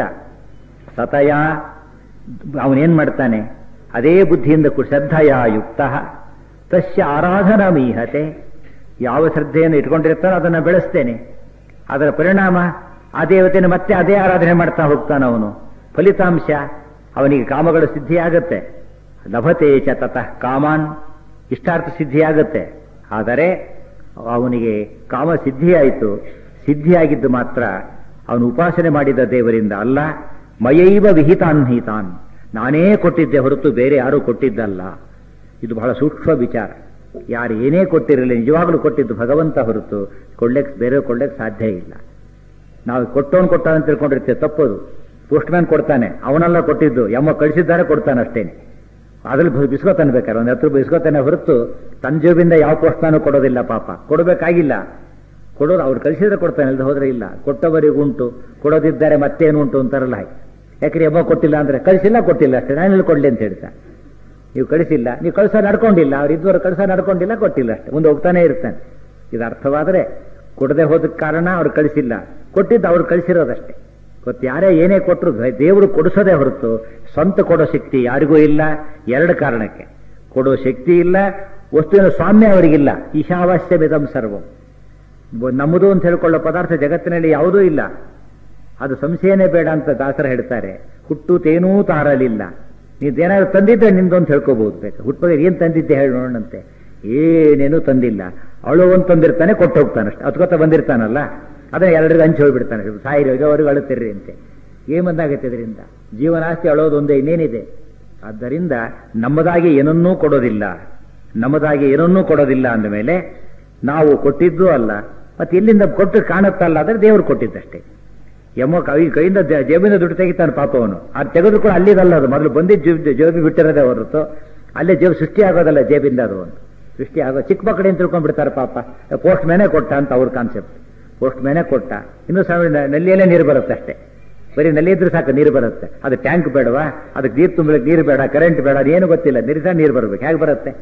ಸತಯ ಅವನೇನ್ ಮಾಡ್ತಾನೆ? ಅದೇ ಬುದ್ಧಿಯಿಂದ ಶ್ರದ್ಧೆಯ ಯುಕ್ತ ತಸ್ಯ ಆರಾಧನಾ ಮೀಹತೆ. ಯಾವ ಶ್ರದ್ಧೆಯನ್ನು ಇಟ್ಕೊಂಡಿರ್ತಾನೋ ಅದನ್ನು ಬೆಳೆಸ್ತೇನೆ. ಅದರ ಪರಿಣಾಮ ಆ ದೇವತೆಯನ್ನು ಮತ್ತೆ ಅದೇ ಆರಾಧನೆ ಮಾಡ್ತಾ ಹೋಗ್ತಾನೆ ಅವನು. ಫಲಿತಾಂಶ ಅವನಿಗೆ ಕಾಮಗಳ ಸಿದ್ಧಿಯಾಗತ್ತೆ. ಲಭತೆ ಚ ತತಃ ಕಾಮಾನ್, ಇಷ್ಟಾರ್ಥ ಸಿದ್ಧಿಯಾಗತ್ತೆ. ಆದರೆ ಅವನಿಗೆ ಕಾಮ ಸಿದ್ಧಿಯಾಯಿತು. ಸಿದ್ಧಿಯಾಗಿದ್ದು ಮಾತ್ರ ಅವನು ಉಪಾಸನೆ ಮಾಡಿದ ದೇವರಿಂದ ಅಲ್ಲ. ಮಯೈವ ವಿಹಿತಾನ್ಹಿತಾನ್, ನಾನೇ ಕೊಟ್ಟಿದ್ದೆ ಹೊರತು ಬೇರೆ ಯಾರೂ ಕೊಟ್ಟಿದ್ದಲ್ಲ. ಇದು ಬಹಳ ಸೂಕ್ಷ್ಮ ವಿಚಾರ. ಯಾರು ಏನೇ ಕೊಟ್ಟಿರಲಿ ನಿಜವಾಗ್ಲೂ ಕೊಟ್ಟಿದ್ದು ಭಗವಂತ ಹೊರತು ಬೇರೆ ಕೊಡ್ಲಿಕ್ಕೆ ಸಾಧ್ಯ ಇಲ್ಲ. ನಾವು ಕೊಟ್ಟವನು ಅಂತ ತಿಳ್ಕೊಂಡಿರ್ತೇವೆ, ತಪ್ಪದು. ಪೋಸ್ಟ್ ಮ್ಯಾನ್ ಕೊಡ್ತಾನೆ, ಅವನೆಲ್ಲ ಕೊಟ್ಟಿದ್ದು, ಯಮ್ಮ ಕಳಿಸಿದ್ದಾರೆ ಕೊಡ್ತಾನೆ ಅಷ್ಟೇನೆ. ಅದ್ರಲ್ಲಿ ಬಿಸ್ಕೋತಾನೆ ಬೇಕಾದ್ರೆ ಒಂದು 10 ರೂಪಾಯಿ ಬಿಸ್ಕೋತಾನೆ ಹೊರತು ತನ್ನ ಜೇಬಿಂದ ಯಾವ ಪೋಸ್ಟ್ ಮ್ಯಾನು ಕೊಡೋದಿಲ್ಲ. ಪಾಪ ಕೊಡಬೇಕಾಗಿಲ್ಲ, ಕೊಡೋದು ಅವ್ರು ಕಳಿಸಿದ್ರೆ ಕೊಡ್ತಾನೆ, ಅಲ್ದ ಹೋದ್ರೆ ಇಲ್ಲ. ಕೊಟ್ಟವರಿಗುಂಟು, ಕೊಡೋದಿದ್ದಾರೆ ಮತ್ತೇನು ಉಂಟು ಅಂತಾರಲ್ಲ ಹಾಗೆ. ಯಾಕ್ರಿ ಯಮ್ಮ ಕೊಟ್ಟಿಲ್ಲ ಅಂದ್ರೆ ಕಳಿಸಿಲ್ಲ, ಕೊಟ್ಟಿಲ್ಲ ಅಷ್ಟೇ, ನಾನೆಲ್ಲಿ ಕೊಡ್ಲಿ ಅಂತ ಹೇಳ್ತಾನೆ. ನೀವು ಕಳಿಸಿಲ್ಲ, ನೀವು ಕಳ್ಸ ನಡ್ಕೊಂಡಿಲ್ಲ, ಅವ್ರು ಇದ್ವರು ಕಳ್ಸ ನಡ್ಕೊಂಡಿಲ್ಲ, ಕೊಟ್ಟಿಲ್ಲ ಅಷ್ಟೇ, ಮುಂದೆ ಹೋಗ್ತಾನೆ ಇರ್ತಾನೆ. ಇದು ಅರ್ಥವಾದರೆ ಕೊಡದೆ ಹೋದಕ್ಕೆ ಕಾರಣ ಅವ್ರು ಕಳಿಸಿಲ್ಲ, ಕೊಟ್ಟಿದ್ದು ಅವ್ರು ಕಳಿಸಿರೋದಷ್ಟೇ. ಗೊತ್ತು ಯಾರೇ ಏನೇ ಕೊಟ್ಟರು ದೇವರು ಕೊಡಿಸೋದೇ ಹೊರತು ಸ್ವಂತ ಕೊಡೋ ಶಕ್ತಿ ಯಾರಿಗೂ ಇಲ್ಲ. 2 ಕಾರಣಕ್ಕೆ ಕೊಡೋ ಶಕ್ತಿ ಇಲ್ಲ, ವಸ್ತುವಿನ ಸ್ವಾಮ್ಯ ಅವರಿಗಿಲ್ಲ. ಈಶಾವಾಸ್ಯ ಮಿದಂ ಸರ್ವಂ, ನಮ್ಮದು ಅಂತ ಹೇಳ್ಕೊಳ್ಳೋ ಪದಾರ್ಥ ಜಗತ್ತಿನಲ್ಲಿ ಯಾವುದೂ ಇಲ್ಲ. ಅದು ಸಂಶಯನೇ ಬೇಡ ಅಂತ ದಾಸರ ಹೇಳ್ತಾರೆ. ಹುಟ್ಟುತ್ತೇನೂ ತಾರಲಿಲ್ಲ. ನೀವೇನಾದ್ರು ತಂದಿದ್ದೆ ನಿಂದು ಅಂತ ಹೇಳ್ಕೋಬಹುದು. ಬೇಕು ಹುಟ್ಟುವಾಗ ಏನ್ ತಂದಿದ್ದೆ ಹೇಳಿ ನೋಡೋಣಂತೆ. ಏನೇನೂ ತಂದಿಲ್ಲ. ಅವಳು ಒಂದು ತಂದಿರ್ತಾನೆ, ಕೊಟ್ಟು ಹೋಗ್ತಾನಷ್ಟೆ. ಅತ್ಕೊತ ಬಂದಿರ್ತಾನಲ್ಲ, ಅದನ್ನ 2 ಹಂಚಿ ಹೋಗ್ಬಿಡ್ತಾನೆ. ಸಾಯಿರೋಗ ಅವ್ರಿಗೆ ಅಳುತ್ತಿರ್ರಿ ಅಂತೆ. ಏನ್ ಬಂದಾಗತ್ತೆ ಇದರಿಂದ? ಜೀವನಾಸ್ತಿ ಅಳೋದು ಒಂದೇ, ಇನ್ನೇನಿದೆ? ಆದ್ದರಿಂದ ನಮ್ಮದಾಗಿ ಏನನ್ನೂ ಕೊಡೋದಿಲ್ಲ. ನಮ್ಮದಾಗಿ ಏನನ್ನೂ ಕೊಡೋದಿಲ್ಲ ಅಂದಮೇಲೆ ನಾವು ಕೊಟ್ಟಿದ್ದೂ ಅಲ್ಲ, ಮತ್ತೆ ಎಲ್ಲಿಂದ ಕೊಟ್ಟು ಕಾಣುತ್ತಲ್ಲ, ಆದರೆ ದೇವರು ಕೊಟ್ಟಿದ್ದಷ್ಟೇ. ಯಮ್ಮ ಕೈಯಿಂದ ಜೇಬಿನ ದುಡ್ಡು ತೆಗಿತಾನೆ ಪಾಪ ಅವನು. ಅದು ತೆಗೆದು ಕೂಡ ಅಲ್ಲಿದಲ್ಲ, ಅದು ಮೊದಲು ಬಂದಿದ್ದು ಜೇಬಿ ಬಿಟ್ಟಿರೋದೇ ಹೊರತು ಅಲ್ಲೇ ಜೇಬು ಸೃಷ್ಟಿ ಆಗೋದಲ್ಲ. ಜೇಬಿಂದ ಅದು ಒಂದು ಸೃಷ್ಟಿ ಆಗೋ. ಚಿಕ್ಕ ಮಕ್ಕಳೇನು ತಿಳ್ಕೊಂಡ್ಬಿಡ್ತಾರೆ ಪಾಪ, ಪೋಸ್ಟ್ ಮ್ಯಾನೇ ಕೊಟ್ಟ ಅಂತ ಅವ್ರ ಕಾನ್ಸೆಪ್ಟ್. ಪೋಸ್ಟ್ ಮ್ಯಾನೇ ಕೊಟ್ಟ, ಇನ್ನೂ ನಲ್ಲಿಯಲ್ಲೇ ನೀರು ಬರುತ್ತೆ ಅಷ್ಟೇ. ಬರೀ ನಲ್ಲಿ ಇದ್ರೆ ಸಾಕು ನೀರು ಬರುತ್ತೆ. ಅದು ಟ್ಯಾಂಕ್ ಬೇಡವಾ? ಅದಕ್ಕೆ ನೀರು ತುಂಬಲಿಕ್ಕೆ ನೀರು ಬೇಡ, ಕರೆಂಟ್ ಬೇಡ, ಅದೇನು ಗೊತ್ತಿಲ್ಲ. ನೀರು ಬರಬೇಕು. ಹೇಗೆ ಬರುತ್ತೆ?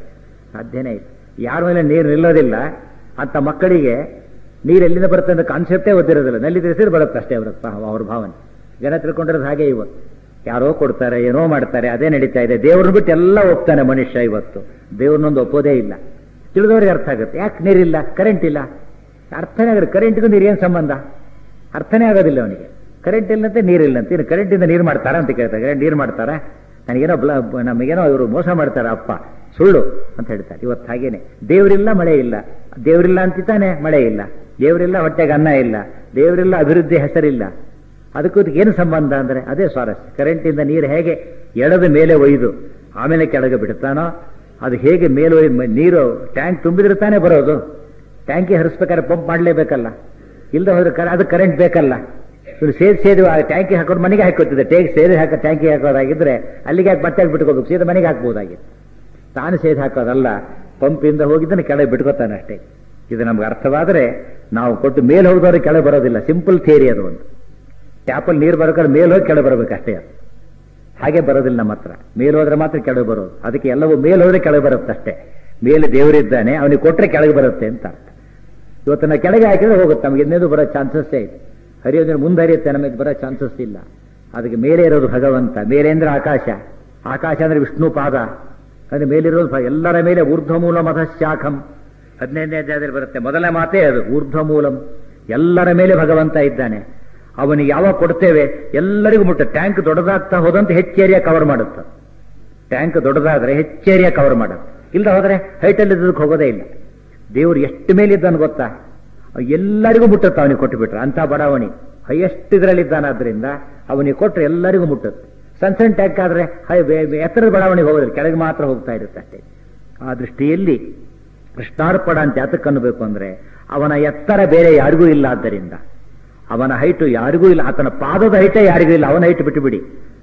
ಸಾಧ್ಯನೇ ಇಲ್ಲ. ಯಾರ ಮೇಲೆ ನೀರು ನಿಲ್ಲೋದಿಲ್ಲ ಅಂತ ಮಕ್ಕಳಿಗೆ ನೀರು ಎಲ್ಲಿಂದ ಬರುತ್ತೆ ಅಂತ ಕಾನ್ಸೆಪ್ಟೇ ಗೊತ್ತಿರೋದಿಲ್ಲ. ನಲ್ಲಿ ತಿಳಿಸಿದ್ರೆ ಬರುತ್ತೆ ಅಷ್ಟೇ ಅವ್ರ ಭಾವನೆ. ಜನ ತಿಳ್ಕೊಂಡಿರೋದು ಹಾಗೆ ಇವತ್ತು. ಯಾರೋ ಕೊಡ್ತಾರೆ, ಏನೋ ಮಾಡ್ತಾರೆ, ಅದೇ ನಡೀತಾ ಇದೆ. ದೇವ್ರನ್ನ ಬಿಟ್ಟು ಎಲ್ಲ ಹೋಗ್ತಾನೆ ಮನುಷ್ಯ ಇವತ್ತು. ದೇವ್ರನ್ನೊಂದು ಒಪ್ಪೋದೇ ಇಲ್ಲ. ತಿಳಿದವ್ರಿಗೆ ಅರ್ಥ ಆಗುತ್ತೆ. ಯಾಕೆ ನೀರಿಲ್ಲ, ಕರೆಂಟ್ ಇಲ್ಲ, ಅರ್ಥನೇ ಆಗುತ್ತೆ. ಕರೆಂಟ್ಗೂ ನೀರು ಏನು ಸಂಬಂಧ, ಅರ್ಥನೇ ಆಗೋದಿಲ್ಲ ಅವನಿಗೆ. ಕರೆಂಟ್ ಇಲ್ಲಂತೆ ನೀರಿಲ್ಲಂತೆ, ಇನ್ನು ಕರೆಂಟಿಂದ ನೀರು ಮಾಡ್ತಾರಾ ಅಂತ ಕೇಳ್ತಾರೆ. ನೀರು ಮಾಡ್ತಾರಾ, ನನಗೇನೋ ನಮಗೇನೋ ಇವರು ಮೋಸ ಮಾಡ್ತಾರೆ ಅಪ್ಪ, ಸುಳ್ಳು ಅಂತ ಹೇಳ್ತಾರೆ. ಇವತ್ತು ಹಾಗೇನೆ. ದೇವರಿಲ್ಲ ಮಳೆ ಇಲ್ಲ, ದೇವರಿಲ್ಲ ಅಂತಿದ್ದಾನೆ ಮಳೆ ಇಲ್ಲ, ದೇವರಿಲ್ಲ ಹೊಟ್ಟೆಗೆ ಅನ್ನ ಇಲ್ಲ, ದೇವರಿಲ್ಲ ಅಭಿವೃದ್ಧಿ ಹೆಸರಿಲ್ಲ. ಅದಕ್ಕೂ ಏನು ಸಂಬಂಧ ಅಂದರೆ ಅದೇ ಸ್ವಾರಸ್ಯ. ಕರೆಂಟಿಂದ ನೀರು ಹೇಗೆ ಎಳೆದ ಮೇಲೆ ಒಯ್ದು ಆಮೇಲೆ ಕೆಳಗೆ ಬಿಡ್ತಾನೋ, ಅದು ಹೇಗೆ ಮೇಲೆ ನೀರು ಟ್ಯಾಂಕ್ ತುಂಬಿದ್ರೆ ತಾನೇ ಬರೋದು. ಟ್ಯಾಂಕಿ ಹರಿಸ್ಬೇಕಾದ್ರೆ ಪಂಪ್ ಮಾಡಲೇಬೇಕಲ್ಲ, ಇಲ್ಲದೆ ಹೋದ್ರೆ ಅದು ಕರೆಂಟ್ ಬೇಕಲ್ಲ. ಇವ್ರು ಸೇದಿ ಟ್ಯಾಂಕಿ ಹಾಕೊಂಡು ಮನೆಗೆ ಹಾಕೋತಿದ್ದೆ. ಸೇದಿ ಟ್ಯಾಂಕಿ ಹಾಕೋದಾಗಿದ್ರೆ ಅಲ್ಲಿಗೆ ಹಾಕಿ ಬಟ್ಟೆ ಬಿಟ್ಕೋಬೇಕು, ಸೀದಾ ಮನೆಗೆ ಹಾಕ್ಬೋದಾಗಿತ್ತು. ತಾನು ಸೇದಿ ಹಾಕೋದಲ್ಲ, ಪಂಪಿಂದ ಹೋಗಿದ್ದನ್ನು ಕೆಳಗೆ ಬಿಟ್ಕೋತಾನೆ ಅಷ್ಟೇ. ಇದು ನಮ್ಗೆ ಅರ್ಥವಾದರೆ ನಾವು ಕೊಟ್ಟು ಮೇಲೆ ಹೋಗೋದ್ರೆ ಕೆಳಗೆ ಬರೋದಿಲ್ಲ. ಸಿಂಪಲ್ ಥಿಯರಿ ಅದು. ಒಂದು ಟ್ಯಾಪಲ್ಲಿ ನೀರು ಬರೋಕ್ಕಾದ್ರೆ ಮೇಲೆ ಹೋಗಿ ಕೆಳಗೆ ಬರಬೇಕು ಅಷ್ಟೇ. ಅದು ಹಾಗೆ ಬರೋದಿಲ್ಲ ನಮ್ಮ ಹತ್ರ. ಮೇಲೆ ಹೋದ್ರೆ ಮಾತ್ರ ಕೆಳಗೆ ಬರೋದು. ಅದಕ್ಕೆ ಎಲ್ಲವೂ ಮೇಲೆ ಹೋದ್ರೆ ಕೆಳಗೆ ಬರುತ್ತೆ ಅಷ್ಟೇ. ಮೇಲೆ ದೇವರಿದ್ದಾನೆ, ಅವನಿಗೆ ಕೊಟ್ಟರೆ ಕೆಳಗೆ ಬರುತ್ತೆ ಅಂತ ಅರ್ಥ. ಇವತ್ತು ನಾವು ಕೆಳಗೆ ಹಾಕಿದ್ರೆ ಹೋಗುತ್ತೆ, ನಮಗೆ ಇನ್ನೇದು ಬರೋ ಚಾನ್ಸಸ್ಸೇ ಇದೆ. ಹರಿಯೋದ್ರೆ ಮುಂದೆ ಹರಿಯುತ್ತೆ, ನಮಗೆ ಬರೋ ಚಾನ್ಸಸ್ ಇಲ್ಲ. ಅದಕ್ಕೆ ಮೇಲೆ ಇರೋದು ಭಗವಂತ. ಮೇಲೆ ಅಂದ್ರೆ ಆಕಾಶ, ಆಕಾಶ ಅಂದ್ರೆ ವಿಷ್ಣು ಪಾದ. ಅಂದ್ರೆ ಮೇಲಿರೋದು ಎಲ್ಲರ ಮೇಲೆ ಊರ್ಧ್ವಮೂಲ ಮಧಶಾಖಂ 15ನೇ ಅಧ್ಯಾಯದಲ್ಲಿ ಬರುತ್ತೆ. ಮೊದಲ ಮಾತೇ ಅದು, ಊರ್ಧ್ವಮೂಲಂ. ಎಲ್ಲರ ಮೇಲೆ ಭಗವಂತ ಇದ್ದಾನೆ. ಅವನಿಗೆ ಯಾವಾಗ ಕೊಡ್ತೇವೆ ಎಲ್ಲರಿಗೂ ಮುಟ್ಟ. ಟ್ಯಾಂಕ್ ದೊಡ್ಡದಾಗ್ತಾ ಹೋದಂತೆ ಹೆಚ್ಚು ಏರಿಯಾ ಕವರ್ ಮಾಡುತ್ತೆ. ಟ್ಯಾಂಕ್ ದೊಡ್ಡದಾದ್ರೆ ಹೆಚ್ಚು ಏರಿಯಾ ಕವರ್ ಮಾಡುತ್ತೆ. ಇಲ್ಲದೆ ಹೋದ್ರೆ ಹೈಟಲ್ಲಿ ಇದ್ದಕ್ಕೆ ಹೋಗೋದೇ ಇಲ್ಲ. ದೇವರು ಎಷ್ಟು ಮೇಲಿದ್ದಾನೆ ಗೊತ್ತಾ, ಎಲ್ಲರಿಗೂ ಮುಟ್ಟುತ್ತೆ. ಅವನಿಗೆ ಕೊಟ್ಟು ಬಿಟ್ರೆ ಅಂತ ಬಡಾವಣೆ ಹೈಯೆಸ್ಟ್ ಇದರಲ್ಲಿದ್ದಾನಾದ್ರಿಂದ ಅವನಿಗೆ ಕೊಟ್ಟರೆ ಎಲ್ಲರಿಗೂ ಮುಟ್ಟುತ್ತೆ. ಸಣ್ಣ ಸಣ್ಣ ಟ್ಯಾಂಕ್ ಆದ್ರೆ ಎತ್ತರದ ಬಡಾವಣೆಗೆ ಹೋಗೋದಿಲ್ಲ, ಕೆಳಗೆ ಮಾತ್ರ ಹೋಗ್ತಾ ಇರುತ್ತೆ ಅಷ್ಟೇ. ಆ ದೃಷ್ಟಿಯಲ್ಲಿ ಕೃಷ್ಣಾರ್ಪಣ ಅಂತ ಯಾತಕ್ಕೆ ಅನ್ನಬೇಕು ಅಂದ್ರೆ, ಅವನ ಎತ್ತರ ಬೇರೆ ಯಾರಿಗೂ ಇಲ್ಲ. ಆದ್ದರಿಂದ ಅವನ ಹೈಟು ಯಾರಿಗೂ ಇಲ್ಲ. ಆತನ ಪಾದದ ಹೈಟೇ ಯಾರಿಗೂ ಇಲ್ಲ. ಅವನ ಹೈಟ್ ಬಿಟ್ಟು ಬಿಡಿ.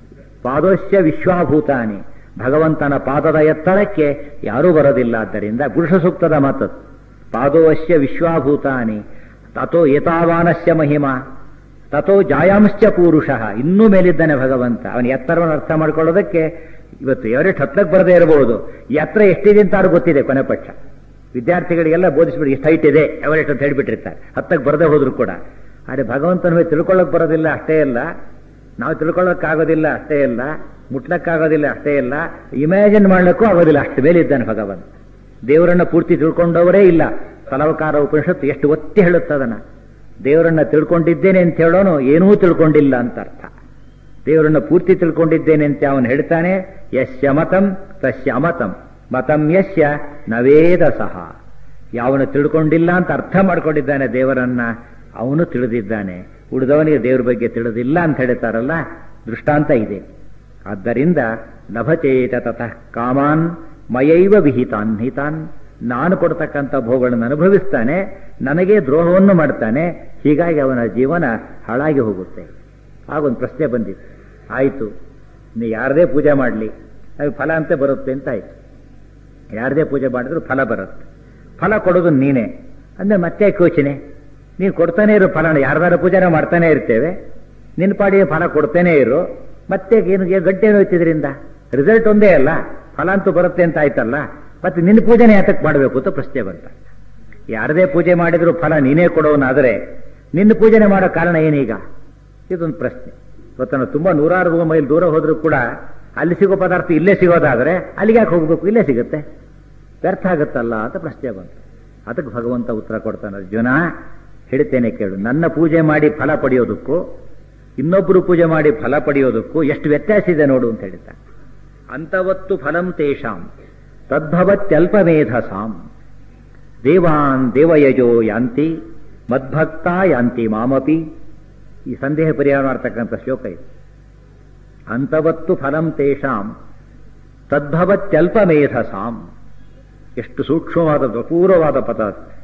ಪಾದೋಶ್ಯ ವಿಶ್ವಾಭೂತಾನಿ, ಭಗವಂತನ ಪಾದದ ಎತ್ತರಕ್ಕೆ ಯಾರೂ ಬರೋದಿಲ್ಲ. ಆದ್ದರಿಂದ ಪುರುಷ ಸೂಕ್ತದ ಮಾತು. ಪಾದೋಶ್ಯ ವಿಶ್ವಾಭೂತಾನಿ ತಥೋ ಏತಾವಾನಸ್ಯ ಮಹಿಮಾ ತಥೋ ಜಾಯಾಂಶ್ಚ ಪೂರುಷಃ. ಇನ್ನೂ ಮೇಲಿದ್ದಾನೆ ಭಗವಂತ. ಅವನ ಎತ್ತರವನ್ನು ಅರ್ಥ ಮಾಡ್ಕೊಳ್ಳೋದಕ್ಕೆ ಇವತ್ತು ಎವರೆಸ್ಟ್ ಹತ್ತಕ್ಕೆ ಬರದೇ ಇರಬಹುದು. ಎತ್ತರ ಎಷ್ಟಿದೆ ಅಂತ ಅವ್ರಿಗೆ ಗೊತ್ತಿದೆ. ಕೊನೆ ಪಕ್ಷ ವಿದ್ಯಾರ್ಥಿಗಳಿಗೆಲ್ಲ ಬೋಧಿಸ್ಬಿಡಿ, ಎಷ್ಟು ಹೈಟ್ ಇದೆ ಎವರೆಸ್ಟ್ ಅಂತ ಹೇಳ್ಬಿಟ್ಟಿರ್ತಾರೆ, ಹತ್ತಕ್ಕೆ ಬರದೇ ಹೋದ್ರು ಕೂಡ. ಆದರೆ ಭಗವಂತನ ತಿಳ್ಕೊಳ್ಳೋಕೆ ಬರೋದಿಲ್ಲ ಅಷ್ಟೇ ಅಲ್ಲ, ನಾವು ತಿಳ್ಕೊಳ್ಳೋಕ್ಕಾಗೋದಿಲ್ಲ ಅಷ್ಟೇ ಅಲ್ಲ, ಮುಟ್ಲಕ್ಕಾಗೋದಿಲ್ಲ ಅಷ್ಟೇ ಅಲ್ಲ, ಇಮ್ಯಾಜಿನ್ ಮಾಡ್ಲಿಕ್ಕೂ ಆಗೋದಿಲ್ಲ. ಅಷ್ಟು ಮೇಲೆ ಇದ್ದಾನೆ ಭಗವಂತ. ದೇವರನ್ನ ಪೂರ್ತಿ ತಿಳ್ಕೊಂಡವರೇ ಇಲ್ಲ. ಫಲವಕಾರ ಉಪನಿಷತ್ತು ಎಷ್ಟು ಒತ್ತಿ ಹೇಳುತ್ತದನ್ನ. ದೇವರನ್ನ ತಿಳ್ಕೊಂಡಿದ್ದೇನೆ ಅಂತ ಹೇಳೋನು ಏನೂ ತಿಳ್ಕೊಂಡಿಲ್ಲ ಅಂತ ಅರ್ಥ. ದೇವರನ್ನ ಪೂರ್ತಿ ತಿಳ್ಕೊಂಡಿದ್ದೇನೆ ಅಂತ ಅವನು ಹೇಳ್ತಾನೆ. ಯಸ್ಯ ಮತಂ ತಸ್ಯ ಅಮತಂ ಮತಂ ಯಸ್ಯ ನವೇದ ಸಹ. ಯಾವನು ತಿಳ್ಕೊಂಡಿಲ್ಲ ಅಂತ ಅರ್ಥ ಮಾಡ್ಕೊಂಡಿದ್ದಾನೆ ದೇವರನ್ನ, ಅವನು ತಿಳಿದಿದ್ದಾನೆ. ಉಳಿದವನಿಗೆ ದೇವರ ಬಗ್ಗೆ ತಿಳಿದಿಲ್ಲ ಅಂತ ಹೇಳ್ತಾರಲ್ಲ, ದೃಷ್ಟಾಂತ ಇದೆ. ಆದ್ದರಿಂದ ಲಭಚೇತ ತತಃ ಕಾಮಾನ್ ಮಯೈವ ವಿಹಿತಾನ್ ಹಿತಾನ್. ನಾನು ಕೊಡ್ತಕ್ಕಂಥ ಭೋಗಗಳನ್ನು ಅನುಭವಿಸ್ತಾನೆ, ನನಗೆ ದ್ರೋಹವನ್ನು ಮಾಡ್ತಾನೆ. ಹೀಗಾಗಿ ಅವನ ಜೀವನ ಹಾಳಾಗಿ ಹೋಗುತ್ತೆ. ಆಗೊಂದು ಪ್ರಶ್ನೆ ಬಂದಿತ್ತು. ಆಯಿತು, ನೀ ಯಾರದೇ ಪೂಜೆ ಮಾಡಲಿ ಅದು ಫಲ ಅಂತ ಬರುತ್ತೆ ಅಂತ ಆಯ್ತು. ಯಾರದೇ ಪೂಜೆ ಮಾಡಿದ್ರು ಫಲ ಬರುತ್ತೆ. ಫಲ ಕೊಡೋದು ನೀನೇ ಅಂದರೆ ಮತ್ತೆ ಯೋಚನೆ. ನೀನು ಕೊಡ್ತಾನೆ ಇರು ಫಲನ. ಯಾರ್ದಾರ ಪೂಜೆನ ಮಾಡ್ತಾನೆ ಇರ್ತೇವೆ, ನಿನ್ನ ಪಾಡಿಗೆ ಫಲ ಕೊಡ್ತೇನೆ ಇರು. ಮತ್ತೆ ಏನು ಗಂಟೆ ಹೋಯ್ತಿದ್ರಿಂದ ರಿಸಲ್ಟ್ ಒಂದೇ ಅಲ್ಲ, ಫಲ ಅಂತೂ ಬರುತ್ತೆ ಅಂತ ಆಯ್ತಲ್ಲ, ಮತ್ತೆ ನಿನ್ನ ಪೂಜೆನೇ ಯಾತಕ್ಕೆ ಮಾಡಬೇಕು ಅಂತ ಪ್ರಶ್ನೆ ಬಂತ. ಯಾರದೇ ಪೂಜೆ ಮಾಡಿದ್ರು ಫಲ ನೀನೇ ಕೊಡೋನಾದರೆ ನಿನ್ನ ಪೂಜನೆ ಮಾಡೋ ಕಾರಣ ಏನೀಗ? ಇದೊಂದು ಪ್ರಶ್ನೆ. ಇವತ್ತು ತುಂಬ 100 ಮೈಲ್ ದೂರ ಹೋದ್ರೂ ಕೂಡ ಅಲ್ಲಿ ಸಿಗೋ ಪದಾರ್ಥ ಇಲ್ಲೇ ಸಿಗೋದಾದ್ರೆ ಅಲ್ಲಿಗೆ ಯಾಕೆ ಹೋಗ್ಬೇಕು? ಇಲ್ಲೇ ಸಿಗುತ್ತೆ, ವ್ಯರ್ಥ ಆಗುತ್ತಲ್ಲ ಅಂತ ಪ್ರಶ್ನೆ ಬಂತು. ಅದಕ್ಕೆ ಭಗವಂತ ಉತ್ತರ ಕೊಡ್ತಾನೆ. ಅರ್ಜುನ, ಹೇಳ್ತೇನೆ ಕೇಳು. ನನ್ನ ಪೂಜೆ ಮಾಡಿ ಫಲ ಪಡೆಯೋದಕ್ಕೂ ಇನ್ನೊಬ್ಬರು ಪೂಜೆ ಮಾಡಿ ಫಲ ಪಡೆಯೋದಕ್ಕೂ ಎಷ್ಟು ವ್ಯತ್ಯಾಸ ಇದೆ ನೋಡು ಅಂತ ಹೇಳ್ತಾನೆ. ಅಂತವತ್ತು ಫಲಂ ತೇಷಾಂ ತದ್ಭವತ್ಯಲ್ಪಮೇಧಸಾಂ ದೇವಾನ್ ದೇವಯಜೋ ಯಾಂತಿ ಮದ್ಭಕ್ತ ಯಾಂತಿ ಮಾಮಪಿ. ಈ ಸಂದೇಹ ಪರಿಹಾರ ಮಾಡ್ತಕ್ಕಂಥ ಶ್ಲೋಕ ಇದೆ. ಅಂತವತ್ತು ಫಲಂ ತೇಷಾಂ ತದ್ಭವತ್ಯಲ್ಪಮೇಧಸಾಂ. ಎಷ್ಟು ಸೂಕ್ಷ್ಮವಾದ ಅಪೂರ್ವವಾದ ಪದ.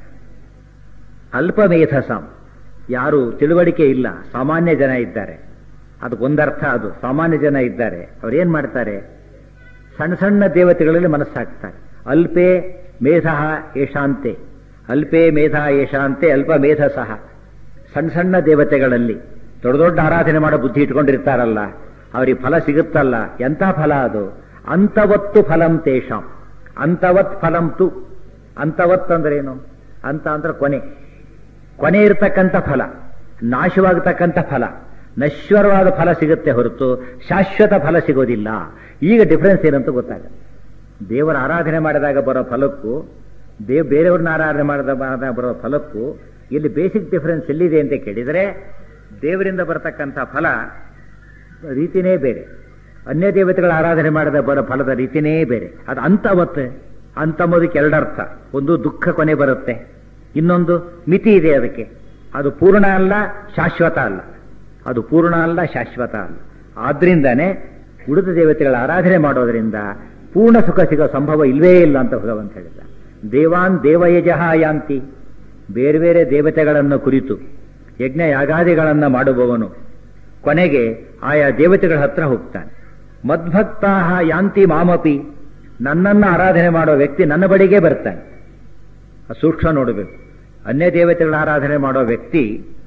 ಅಲ್ಪಮೇಧಸಾಂ, ಯಾರು ತಿಳುವಳಿಕೆ ಇಲ್ಲ, ಸಾಮಾನ್ಯ ಜನ ಇದ್ದಾರೆ. ಅದಕ್ಕೊಂದರ್ಥ ಅದು. ಸಾಮಾನ್ಯ ಜನ ಇದ್ದಾರೆ, ಅವ್ರೇನ್ ಮಾಡ್ತಾರೆ? ಸಣ್ಣ ಸಣ್ಣ ದೇವತೆಗಳಲ್ಲಿ ಮನಸ್ಸಾಕ್ತಾರೆ. ಅಲ್ಪೇ ಮೇಧಃ ಏಷಾಂತೆ, ಅಲ್ಪೇ ಮೇಧ ಏಷಾಂತೆ ಅಲ್ಪ ಮೇಧಸಃ. ಸಣ್ಣ ಸಣ್ಣ ದೇವತೆಗಳಲ್ಲಿ ದೊಡ್ಡ ದೊಡ್ಡ ಆರಾಧನೆ ಮಾಡೋ ಬುದ್ಧಿ ಇಟ್ಕೊಂಡಿರ್ತಾರಲ್ಲ, ಅವ್ರಿಗೆ ಫಲ ಸಿಗುತ್ತಲ್ಲ. ಎಂಥ ಫಲ ಅದು? ಅಂತವತ್ತು ಫಲಂ ತೇಷಾಂ. ಅಂತವತ್ ಫಲಂ ತು. ಅಂತವತ್ ಅಂದ್ರೇನು? ಅಂತ ಅಂದ್ರೆ ಕೊನೆ, ಕೊನೆ ಇರತಕ್ಕಂಥ ಫಲ, ನಾಶವಾಗತಕ್ಕಂಥ ಫಲ, ನಶ್ವರವಾದ ಫಲ ಸಿಗುತ್ತೆ ಹೊರತು ಶಾಶ್ವತ ಫಲ ಸಿಗೋದಿಲ್ಲ. ಈಗ ಡಿಫರೆನ್ಸ್ ಏನಂತ ಗೊತ್ತಾಗುತ್ತೆ. ದೇವರ ಆರಾಧನೆ ಮಾಡಿದಾಗ ಬರೋ ಫಲಕ್ಕೂ ಬೇರೆಯವ್ರನ್ನ ಆರಾಧನೆ ಮಾಡಿದಾಗ ಬರೋ ಫಲಕ್ಕೂ ಇಲ್ಲಿ ಬೇಸಿಕ್ ಡಿಫರೆನ್ಸ್ ಎಲ್ಲಿದೆ ಅಂತ ಕೇಳಿದರೆ, ದೇವರಿಂದ ಬರತಕ್ಕಂಥ ಫಲ ರೀತಿನೇ ಬೇರೆ, ಅನ್ಯ ದೇವತೆಗಳ ಆರಾಧನೆ ಮಾಡಿದ ಬರೋ ಫಲದ ರೀತಿನೇ ಬೇರೆ. ಅದು ಅಂತವತ್. ಅಂತಂಬೋದಕ್ಕೆ ಎರಡರ್ಥ. ಒಂದು ದುಃಖ ಕೊನೆ ಬರುತ್ತೆ, ಇನ್ನೊಂದು ಮಿತಿ ಇದೆ ಅದಕ್ಕೆ. ಅದು ಪೂರ್ಣ ಅಲ್ಲ, ಶಾಶ್ವತ ಅಲ್ಲ. ಅದು ಪೂರ್ಣ ಅಲ್ಲ, ಶಾಶ್ವತ ಅಲ್ಲ. ಆದ್ರಿಂದಾನೇ ಉಳಿದ ದೇವತೆಗಳ ಆರಾಧನೆ ಮಾಡೋದ್ರಿಂದ ಪೂರ್ಣ ಸುಖ ಸಿಗೋ ಸಂಭವ ಇಲ್ವೇ ಇಲ್ಲ ಅಂತ ಭಗವಂತ ಹೇಳಿದ. ದೇವಾನ್ ದೇವಯಜಃ ಯಾಂತಿ. ಬೇರೆ ಬೇರೆ ದೇವತೆಗಳನ್ನು ಕುರಿತು ಯಜ್ಞ ಯಾಗಾದಿಗಳನ್ನು ಮಾಡುವವನು ಕೊನೆಗೆ ಆಯಾ ದೇವತೆಗಳ ಹತ್ರ ಹೋಗ್ತಾನೆ. ಮದ್ಭಕ್ತಾ ಯಾಂತಿ ಮಾಮಪಿ. ನನ್ನನ್ನು ಆರಾಧನೆ ಮಾಡೋ ವ್ಯಕ್ತಿ ನನ್ನ ಬಳಿಗೆ ಬರ್ತಾನೆ. ಸೂಕ್ಷ್ಮ ನೋಡಬೇಕು. ಅನ್ಯ ದೇವತೆಗಳ ಆರಾಧನೆ ಮಾಡೋ ವ್ಯಕ್ತಿ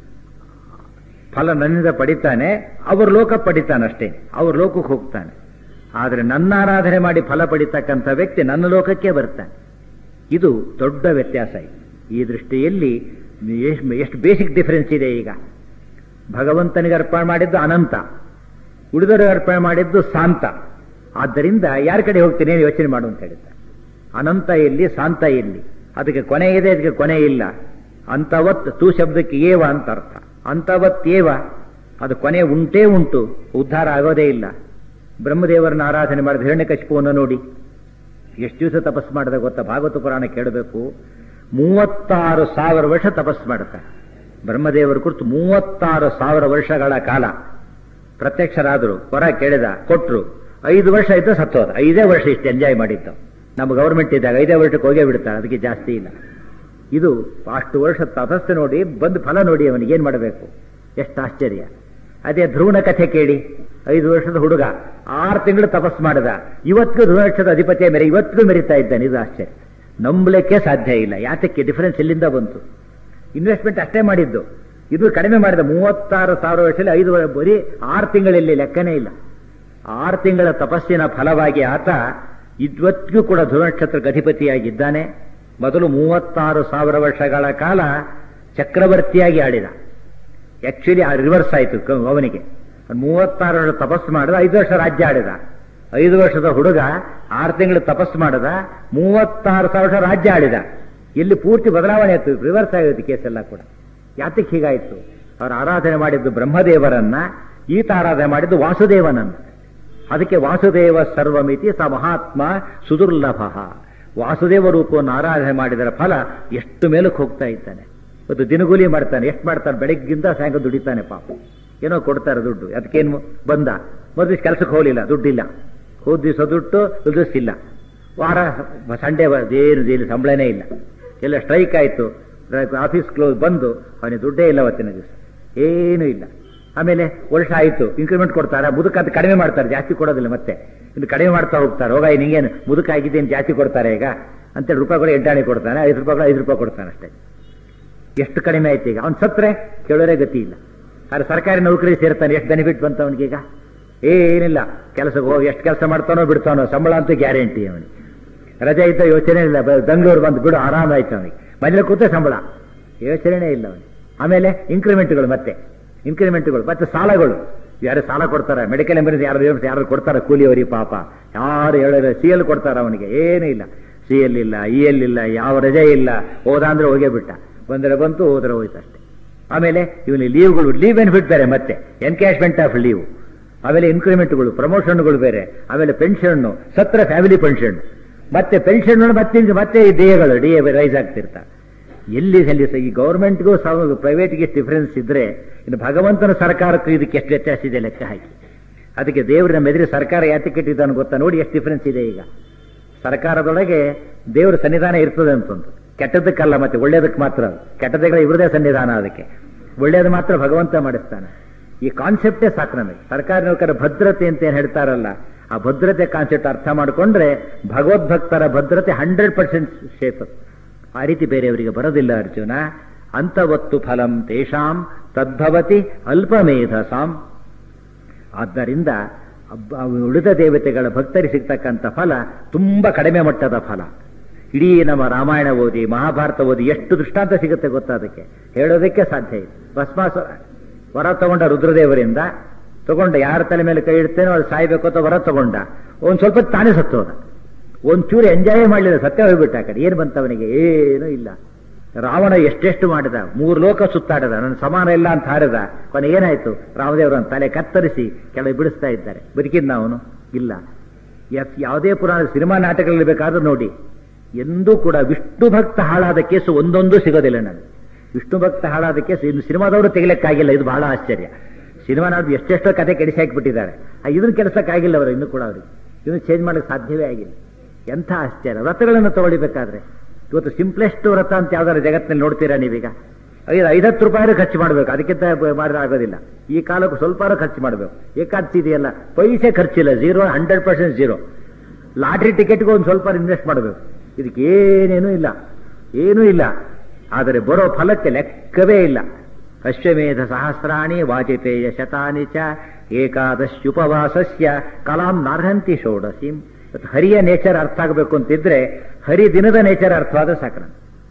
ಫಲ ನನ್ನಿಂದ ಪಡಿತಾನೆ, ಅವ್ರ ಲೋಕ ಪಡಿತಾನಷ್ಟೇ, ಅವ್ರ ಲೋಕಕ್ಕೆ ಹೋಗ್ತಾನೆ. ಆದರೆ ನನ್ನ ಆರಾಧನೆ ಮಾಡಿ ಫಲ ಪಡಿತಕ್ಕಂಥ ವ್ಯಕ್ತಿ ನನ್ನ ಲೋಕಕ್ಕೆ ಬರ್ತಾನೆ. ಇದು ದೊಡ್ಡ ವ್ಯತ್ಯಾಸ ಇದೆ. ಈ ದೃಷ್ಟಿಯಲ್ಲಿ ಎಷ್ಟು ಬೇಸಿಕ್ ಡಿಫರೆನ್ಸ್ ಇದೆ. ಈಗ ಭಗವಂತನಿಗೆ ಅರ್ಪಣೆ ಮಾಡಿದ್ದು ಅನಂತ, ಉಳಿದವರಿಗೆ ಅರ್ಪಣೆ ಮಾಡಿದ್ದು ಶಾಂತ. ಆದ್ದರಿಂದ ಯಾರ ಕಡೆ ಹೋಗ್ತೀನಿ ಯೋಚನೆ ಮಾಡು ಅಂತ ಹೇಳಿದ್ದ. ಅನಂತ ಎಲ್ಲಿ, ಶಾಂತ ಎಲ್ಲಿ? ಅದಕ್ಕೆ ಕೊನೆ ಇದೆ, ಅದಕ್ಕೆ ಕೊನೆ ಇಲ್ಲ. ಅಂತವತ್ ತೂ ಶಬ್ದಕ್ಕೆ ಏವ ಅಂತ ಅರ್ಥ. ಅಂತವತ್ ಏವ, ಅದು ಕೊನೆ ಉಂಟೇ ಉಂಟು, ಉದ್ಧಾರ ಆಗೋದೇ ಇಲ್ಲ. ಬ್ರಹ್ಮದೇವರನ್ನ ಆರಾಧನೆ ಮಾಡಿದ ಹಿರಣ್ಯಕಶಿಪುವನ್ನು ನೋಡಿ ಎಷ್ಟು ದಿವಸ ತಪಸ್ಸು ಮಾಡಿದ ಗೊತ್ತಾ? ಭಾಗವತ ಪುರಾಣ ಕೇಳಬೇಕು. 36,000 ವರ್ಷ ತಪಸ್ಸು ಮಾಡುತ್ತಾರೆ ಬ್ರಹ್ಮದೇವರ ಕುರಿತು. 36,000 ವರ್ಷಗಳ ಕಾಲ ಪ್ರತ್ಯಕ್ಷರಾದರು, ವರ ಕೇಳಿದ, ಕೊಟ್ಟರು. 5 ವರ್ಷ ಇದ್ದು ಸತ್ತೋದ. 5 ವರ್ಷ ಇಷ್ಟು ಎಂಜಾಯ್ ಮಾಡಿದ್ದು. ನಮ್ಮ ಗೌರ್ಮೆಂಟ್ ಇದ್ದಾಗ 5 ವರ್ಷಕ್ಕೆ ಹೋಗೇ ಬಿಡ್ತಾರೆ, ಅದಕ್ಕೆ ಜಾಸ್ತಿ ಇಲ್ಲ. ಇದು ಅಷ್ಟು ವರ್ಷ ತಪಸ್ಸು ನೋಡಿ ಬಂದು ಫಲ ನೋಡಿ ಅವನಿಗೆ ಏನು ಮಾಡಬೇಕು? ಎಷ್ಟು ಆಶ್ಚರ್ಯ. ಅದೇ ಧ್ರುವನ ಕಥೆ ಕೇಳಿ. 5 ವರ್ಷದ ಹುಡುಗ 6 ತಿಂಗಳು ತಪಸ್ಸು ಮಾಡಿದ. ಇವತ್ತಿಗೂ ಧ್ರುವ ನಕ್ಷತ್ರದ ಅಧಿಪತಿಯ ಮೇರೆ ಇವತ್ತಿಗೂ ಮೆರಿತಾ ಇದ್ದಾನೆ. ಇದು ಆಶ್ಚರ್ಯ, ನಂಬಲಿಕ್ಕೆ ಸಾಧ್ಯ ಇಲ್ಲ. ಯಾತಕ್ಕೆ? ಡಿಫರೆನ್ಸ್ ಎಲ್ಲಿಂದ ಬಂತು? ಇನ್ವೆಸ್ಟ್ಮೆಂಟ್ ಅಷ್ಟೇ ಮಾಡಿದ್ದು, ಇದು ಕಡಿಮೆ ಮಾಡಿದ. 36,000 ವರ್ಷದಲ್ಲಿ 5 ಬರೀ 6 ತಿಂಗಳಲ್ಲಿ ಲೆಕ್ಕನೇ ಇಲ್ಲ. 6 ತಿಂಗಳ ತಪಸ್ಸಿನ ಫಲವಾಗಿ ಆತ ಇವತ್ತಿಗೂ ಕೂಡ ಧ್ರುವ ನಕ್ಷತ್ರಕ್ಕೆ ಅಧಿಪತಿಯಾಗಿದ್ದಾನೆ. ಮೊದಲು 36,000 ವರ್ಷಗಳ ಕಾಲ ಚಕ್ರವರ್ತಿಯಾಗಿ ಆಡಿದ. ಆಕ್ಚುಲಿ ರಿವರ್ಸ್ ಆಯಿತು ಅವನಿಗೆ. 36 ವರ್ಷ ತಪಸ್ಸು ಮಾಡಿದ, 5 ವರ್ಷ ರಾಜ್ಯ ಆಡಿದ. 5 ವರ್ಷದ ಹುಡುಗ 6 ತಿಂಗಳು ತಪಸ್ಸು ಮಾಡಿದ, 36,000 ವರ್ಷ ರಾಜ್ಯ ಆಡಿದ. ಇಲ್ಲಿ ಪೂರ್ತಿ ಬದಲಾವಣೆ ಆಯಿತು, ರಿವರ್ಸ್ ಆಗೋದು ಕೇಸೆಲ್ಲ ಕೂಡ. ಯಾತಕ್ಕೆ ಹೀಗಾಯಿತು? ಅವರು ಆರಾಧನೆ ಮಾಡಿದ್ದು ಬ್ರಹ್ಮದೇವರನ್ನ, ಈತ ಆರಾಧನೆ ಮಾಡಿದ್ದು ವಾಸುದೇವನನ್ನು. ಅದಕ್ಕೆ ವಾಸುದೇವ ಸರ್ವಮಿತಿ ಸ ಮಹಾತ್ಮ ಸುದುರ್ಲಭ. ವಾಸುದೇವ ರೂಪವನ್ನು ಆರಾಧನೆ ಮಾಡಿದರ ಫಲ ಎಷ್ಟು ಮೇಲಕ್ಕೆ ಹೋಗ್ತಾ ಇದ್ದಾನೆ. ಇವತ್ತು ದಿನಗೂಲಿ ಮಾಡ್ತಾನೆ. ಎಷ್ಟು ಮಾಡ್ತಾನೆ? ಬೆಳಗ್ಗಿಂದ ಸಾಯಂಕಾಲ ದುಡಿತಾನೆ. ಪಾಪ ಏನೋ ಕೊಡ್ತಾರೆ ದುಡ್ಡು. ಅದಕ್ಕೇನು ಬಂದ ಮೊದಲು ಕೆಲಸಕ್ಕೆ ಹೋಗಲಿಲ್ಲ, ದುಡ್ಡಿಲ್ಲ. ಹೋದ ದಿವಸ ದುಡ್ಡು, ಇಲ್ಲ. ವಾರ ಸಂಡೇ ಏನು ಸಂಬಳನೇ ಇಲ್ಲ. ಎಲ್ಲ ಸ್ಟ್ರೈಕ್ ಆಯಿತು, ಆಫೀಸ್ ಕ್ಲೋಸ್ ಬಂದು ಅವನಿಗೆ ದುಡ್ಡೇ ಇಲ್ಲ ಅವತ್ತಿನ ದಿವಸ, ಏನೂ ಇಲ್ಲ. ಆಮೇಲೆ ವರ್ಷ ಆಯಿತು, ಇನ್ಕ್ರಿಮೆಂಟ್ ಕೊಡ್ತಾರೆ. ಮುದುಕಂತ ಕಡಿಮೆ ಮಾಡ್ತಾರೆ, ಜಾಸ್ತಿ ಕೊಡೋದಿಲ್ಲ. ಮತ್ತೆ ಇನ್ನು ಕಡಿಮೆ ಮಾಡ್ತಾ ಹೋಗ್ತಾರೆ. ಹೋಗ ನಿಂಗೇನು ಮುದುಕ ಆಗಿದ್ದೇನು ಜಾಸ್ತಿ ಕೊಡ್ತಾರೆ ಈಗ ಅಂತೇಳಿ ರೂಪಾಯಿಗಳು 8 ಕೊಡ್ತಾನೆ. 5 ರೂಪಾಯಿಗಳು 5 ರೂಪಾಯಿ ಕೊಡ್ತಾನೆ ಅಷ್ಟೇ. ಎಷ್ಟು ಕಡಿಮೆ ಆಯ್ತು ಈಗ. ಅವ್ನು ಸತ್ತರೆ ಕೇಳೋರೇ ಗತಿ ಇಲ್ಲ. ಆದರೆ ಸರ್ಕಾರಿ ನೌಕರಿ ಸೇರ್ತಾನೆ, ಎಷ್ಟು ಬೆನಿಫಿಟ್ ಬಂತ ಅವನಿಗೀಗ? ಏನಿಲ್ಲ. ಕೆಲಸಕ್ಕೆ ಹೋಗಿ ಎಷ್ಟು ಕೆಲಸ ಮಾಡ್ತಾನೋ ಬಿಡ್ತಾನೋ, ಸಂಬಳ ಅಂತೂ ಗ್ಯಾರಂಟಿ ಅವನಿಗೆ. ರಜೆ ಇದ್ದ ಯೋಚನೆ ಇಲ್ಲ. ಬೆಂಗಳೂರು ಬಂದು ಬಿಡು, ಆರಾಮಾಯ್ತು ಅವನಿಗೆ. ಮನೇಲಿ ಕೂತೆ ಸಂಬಳ, ಯೋಚನೆ ಇಲ್ಲ ಅವನಿಗೆ. ಆಮೇಲೆ ಇನ್ಕ್ರಿಮೆಂಟ್ಗಳು, ಮತ್ತೆ ಸಾಲಗಳು. ಯಾರು ಸಾಲ ಕೊಡ್ತಾರೆ? ಮೆಡಿಕಲ್ ಎಮರ್ಜೆನ್ಸಿ ಯಾರು ಕೊಡ್ತಾರೆ? ಕೂಲಿಯವರಿಗೆ ಪಾಪ ಯಾರು ಹೇಳಿದ್ರೆ CL ಕೊಡ್ತಾರೆ ಅವನಿಗೆ? ಏನೂ ಇಲ್ಲ. CL ಇಲ್ಲ, EL ಇಲ್ಲ, ಯಾವ ರಜೆ ಇಲ್ಲ. ಹೋದ ಅಂದ್ರೆ ಹೋಗೇ ಬಿಟ್ಟ, ಬಂದರೆ ಬಂತು, ಹೋದ್ರೆ ಹೋಯ್ತು ಅಷ್ಟೇ. ಆಮೇಲೆ ಇವನಿಗೆ ಲೀವ್ಗಳು, ಲೀವ್ ಬೆನಿಫಿಟ್ ಬೇರೆ, ಮತ್ತೆ ಎನ್ಕ್ಯಾಶ್ಮೆಂಟ್ ಆಫ್ ಲೀವ್, ಆಮೇಲೆ ಇನ್ಕ್ರಿಮೆಂಟ್ಗಳು, ಪ್ರಮೋಷನ್ಗಳು ಬೇರೆ, ಆಮೇಲೆ ಪೆನ್ಷನ್ನು, ಸತ್ರ ಫ್ಯಾಮಿಲಿ ಪೆನ್ಷನ್, ಮತ್ತೆ ಪೆನ್ಷನ್ ಮತ್ತೆ ಈ DA ರೈಸ್ ಆಗ್ತಿರ್ತಾರೆ. ಎಲ್ಲಿ ಈ ಗೌರ್ಮೆಂಟ್ಗೂ ಪ್ರೈವೇಟ್ಗೆ ಎಷ್ಟು ಡಿಫರೆನ್ಸ್ ಇದ್ರೆ ಇನ್ನು ಭಗವಂತನ ಸರ್ಕಾರಕ್ಕೂ ಇದಕ್ಕೆ ಎಷ್ಟು ವ್ಯತ್ಯಾಸ ಇದೆ ಲೆಕ್ಕ ಹಾಕಿ. ಅದಕ್ಕೆ ದೇವರ ಮೆದುರಿ ಸರ್ಕಾರ ಯಾತಕ್ಕೆ ಇಟ್ಟಿದ್ದಾನೆ ಗೊತ್ತಾ? ನೋಡಿ ಎಷ್ಟು ಡಿಫರೆನ್ಸ್ ಇದೆ. ಈಗ ಸರ್ಕಾರದೊಳಗೆ ದೇವರ ಸನ್ನಿಧಾನ ಇರ್ತದೆ ಅಂತಂದು, ಕೆಟ್ಟದಕ್ಕಲ್ಲ, ಮತ್ತೆ ಒಳ್ಳೇದಕ್ಕೆ ಮಾತ್ರ. ಕೆಟ್ಟದಗಳ ಇವ್ರದೇ ಸನ್ನಿಧಾನ, ಅದಕ್ಕೆ ಒಳ್ಳೇದು ಮಾತ್ರ ಭಗವಂತ ಮಾಡಿಸ್ತಾನೆ. ಈ ಕಾನ್ಸೆಪ್ಟೇ ಸಾಕು ನಮಗೆ. ಸರ್ಕಾರಿ ನೌಕರ ಭದ್ರತೆ ಅಂತ ಏನು ಹೇಳ್ತಾರಲ್ಲ, ಆ ಭದ್ರತೆ ಕಾನ್ಸೆಪ್ಟ್ ಅರ್ಥ ಮಾಡಿಕೊಂಡ್ರೆ ಭಗವದ್ಭಕ್ತರ ಭದ್ರತೆ 100% ಸೇಫ್. ಆ ರೀತಿ ಬೇರೆಯವರಿಗೆ ಬರೋದಿಲ್ಲ ಅರ್ಜುನ. ಅಂತವತ್ತು ಫಲಂ ತೇಷಾಂ ತದ್ಭವತಿ ಅಲ್ಪಮೇಧಸಾಂ. ಆದ್ದರಿಂದ ಉಳಿದ ದೇವತೆಗಳ ಭಕ್ತರಿಗೆ ಸಿಗ್ತಕ್ಕಂಥ ಫಲ ತುಂಬಾ ಕಡಿಮೆ ಮಟ್ಟದ ಫಲ. ಇಡೀ ನಮ್ಮ ರಾಮಾಯಣ ಓದಿ ಮಹಾಭಾರತ ಓದಿ ಎಷ್ಟು ದೃಷ್ಟಾಂತ ಸಿಗುತ್ತೆ ಗೊತ್ತಾ, ಅದಕ್ಕೆ ಹೇಳೋದಕ್ಕೆ ಸಾಧ್ಯ ಇಲ್ಲ. ಭಸ್ಮಾಸುರ ವರ ತಗೊಂಡ ರುದ್ರದೇವರಿಂದ ತಗೊಂಡ, ಯಾರ ತಲೆ ಮೇಲೆ ಕೈ ಇಡ್ತೇನೋ ಅದು ಸಾಯ್ಬೇಕು ಅಂತ ವರ ತಗೊಂಡ, ಒಂದ್ ಸ್ವಲ್ಪ ತಾನೇ ಸತ್ತೋದ, ಒಂಚೂರು ಎಂಜಾಯೇ ಮಾಡಲಿಲ್ಲ, ಸತ್ಯ ಹೋಗ್ಬಿಟ್ಟ. ಆ ಕಡೆ ಏನು ಬಂತವನಿಗೆ? ಏನೂ ಇಲ್ಲ. ರಾವಣ ಎಷ್ಟೆಷ್ಟು ಮಾಡಿದ, 3 ಲೋಕ ಸುತ್ತಾಡಿದ, ನನ್ನ ಸಮಾನ ಇಲ್ಲ ಅಂತ ಹಾರಿದ. ಕೊನೆ ಏನಾಯ್ತು? ರಾಮದೇವರನ್ನ ತಲೆ ಕತ್ತರಿಸಿ ಕೆಳಗೆ ಬಿಡಿಸ್ತಾ ಇದ್ದಾರೆ. ಬದುಕಿದ್ನ ಅವನು? ಇಲ್ಲ. ಯಾವುದೇ ಪುರಾಣ ಸಿನಿಮಾ ನಾಟಕಗಳಲ್ಲಿ ಬೇಕಾದ್ರೂ ನೋಡಿ, ಎಂದೂ ಕೂಡ ವಿಷ್ಣು ಭಕ್ತ ಹಾಳಾದ ಕೇಸು ಒಂದೊಂದು ಸಿಗೋದಿಲ್ಲ ನನಗೆ. ವಿಷ್ಣು ಭಕ್ತ ಹಾಳಾದ ಕೇಸು ಇನ್ನು ಸಿನಿಮಾದವರು ತೆಗಿಲಿಕ್ಕಾಗಿಲ್ಲ. ಇದು ಬಹಳ ಆಶ್ಚರ್ಯ. ಸಿನಿಮಾ ನಾಡು ಎಷ್ಟೆಷ್ಟೋ ಕತೆ ಕೆಡಿಸಿ ಹಾಕಿಬಿಟ್ಟಿದ್ದಾರೆ. ಇದನ್ನು ಕೆಲಸಕ್ಕಾಗಿಲ್ಲ ಅವರು ಇನ್ನೂ ಕೂಡ. ಅವರಿಗೆ ಇದನ್ನು ಚೇಂಜ್ ಮಾಡಕ್ಕೆ ಸಾಧ್ಯವೇ ಆಗಿಲ್ಲ. ಎಂಥ ಆಶ್ಚರ್ಯ. ವ್ರತಗಳನ್ನು ತಗೊಳ್ಳಿಬೇಕಾದ್ರೆ ಇವತ್ತು ಸಿಂಪ್ಲೆಸ್ಟ್ ವ್ರತ ಅಂತ ಯಾವ್ದಾದ್ರು ಜಗತ್ತಿನಲ್ಲಿ ನೋಡ್ತೀರಾ ನೀವೀಗ? 50 ರೂಪಾಯಿ ಖರ್ಚು ಮಾಡಬೇಕು, ಅದಕ್ಕಿಂತ ಮಾಡಿದ್ರೆ ಆಗೋದಿಲ್ಲ. ಈ ಕಾಲಕ್ಕೂ ಸ್ವಲ್ಪ ಖರ್ಚು ಮಾಡಬೇಕು. ಏಕಾದಶಿ ಇದೆಯಲ್ಲ, ಪೈಸೆ ಖರ್ಚಿಲ್ಲ, 100% ಝೀರೋ. ಲಾಟ್ರಿ ಟಿಕೆಟ್ಗೂ ಒಂದು ಸ್ವಲ್ಪ ಇನ್ವೆಸ್ಟ್ ಮಾಡಬೇಕು. ಇದಕ್ಕೆ ಏನೇನೂ ಇಲ್ಲ, ಏನೂ ಇಲ್ಲ. ಆದರೆ ಬರೋ ಫಲಕ್ಕೆ ಲೆಕ್ಕವೇ ಇಲ್ಲ. ಅಶ್ವಮೇಧ ಸಹಸ್ರಾಣಿ ವಾಜಪೇಯ ಶತಾನಿ ಚ ಏಕಾದಶ್ಯುಪವಾಸಸ್ಯ ಕಲಾಂ ನಾರ್ಹಂತಿ ಷೋಡಶೀಂ. ಹರಿಯ ನೇಚರ್ ಅರ್ಥ ಆಗಬೇಕು ಅಂತಿದ್ರೆ ಹರಿದಿನದ ನೇಚರ್ ಅರ್ಥವಾದ ಸಾಕು.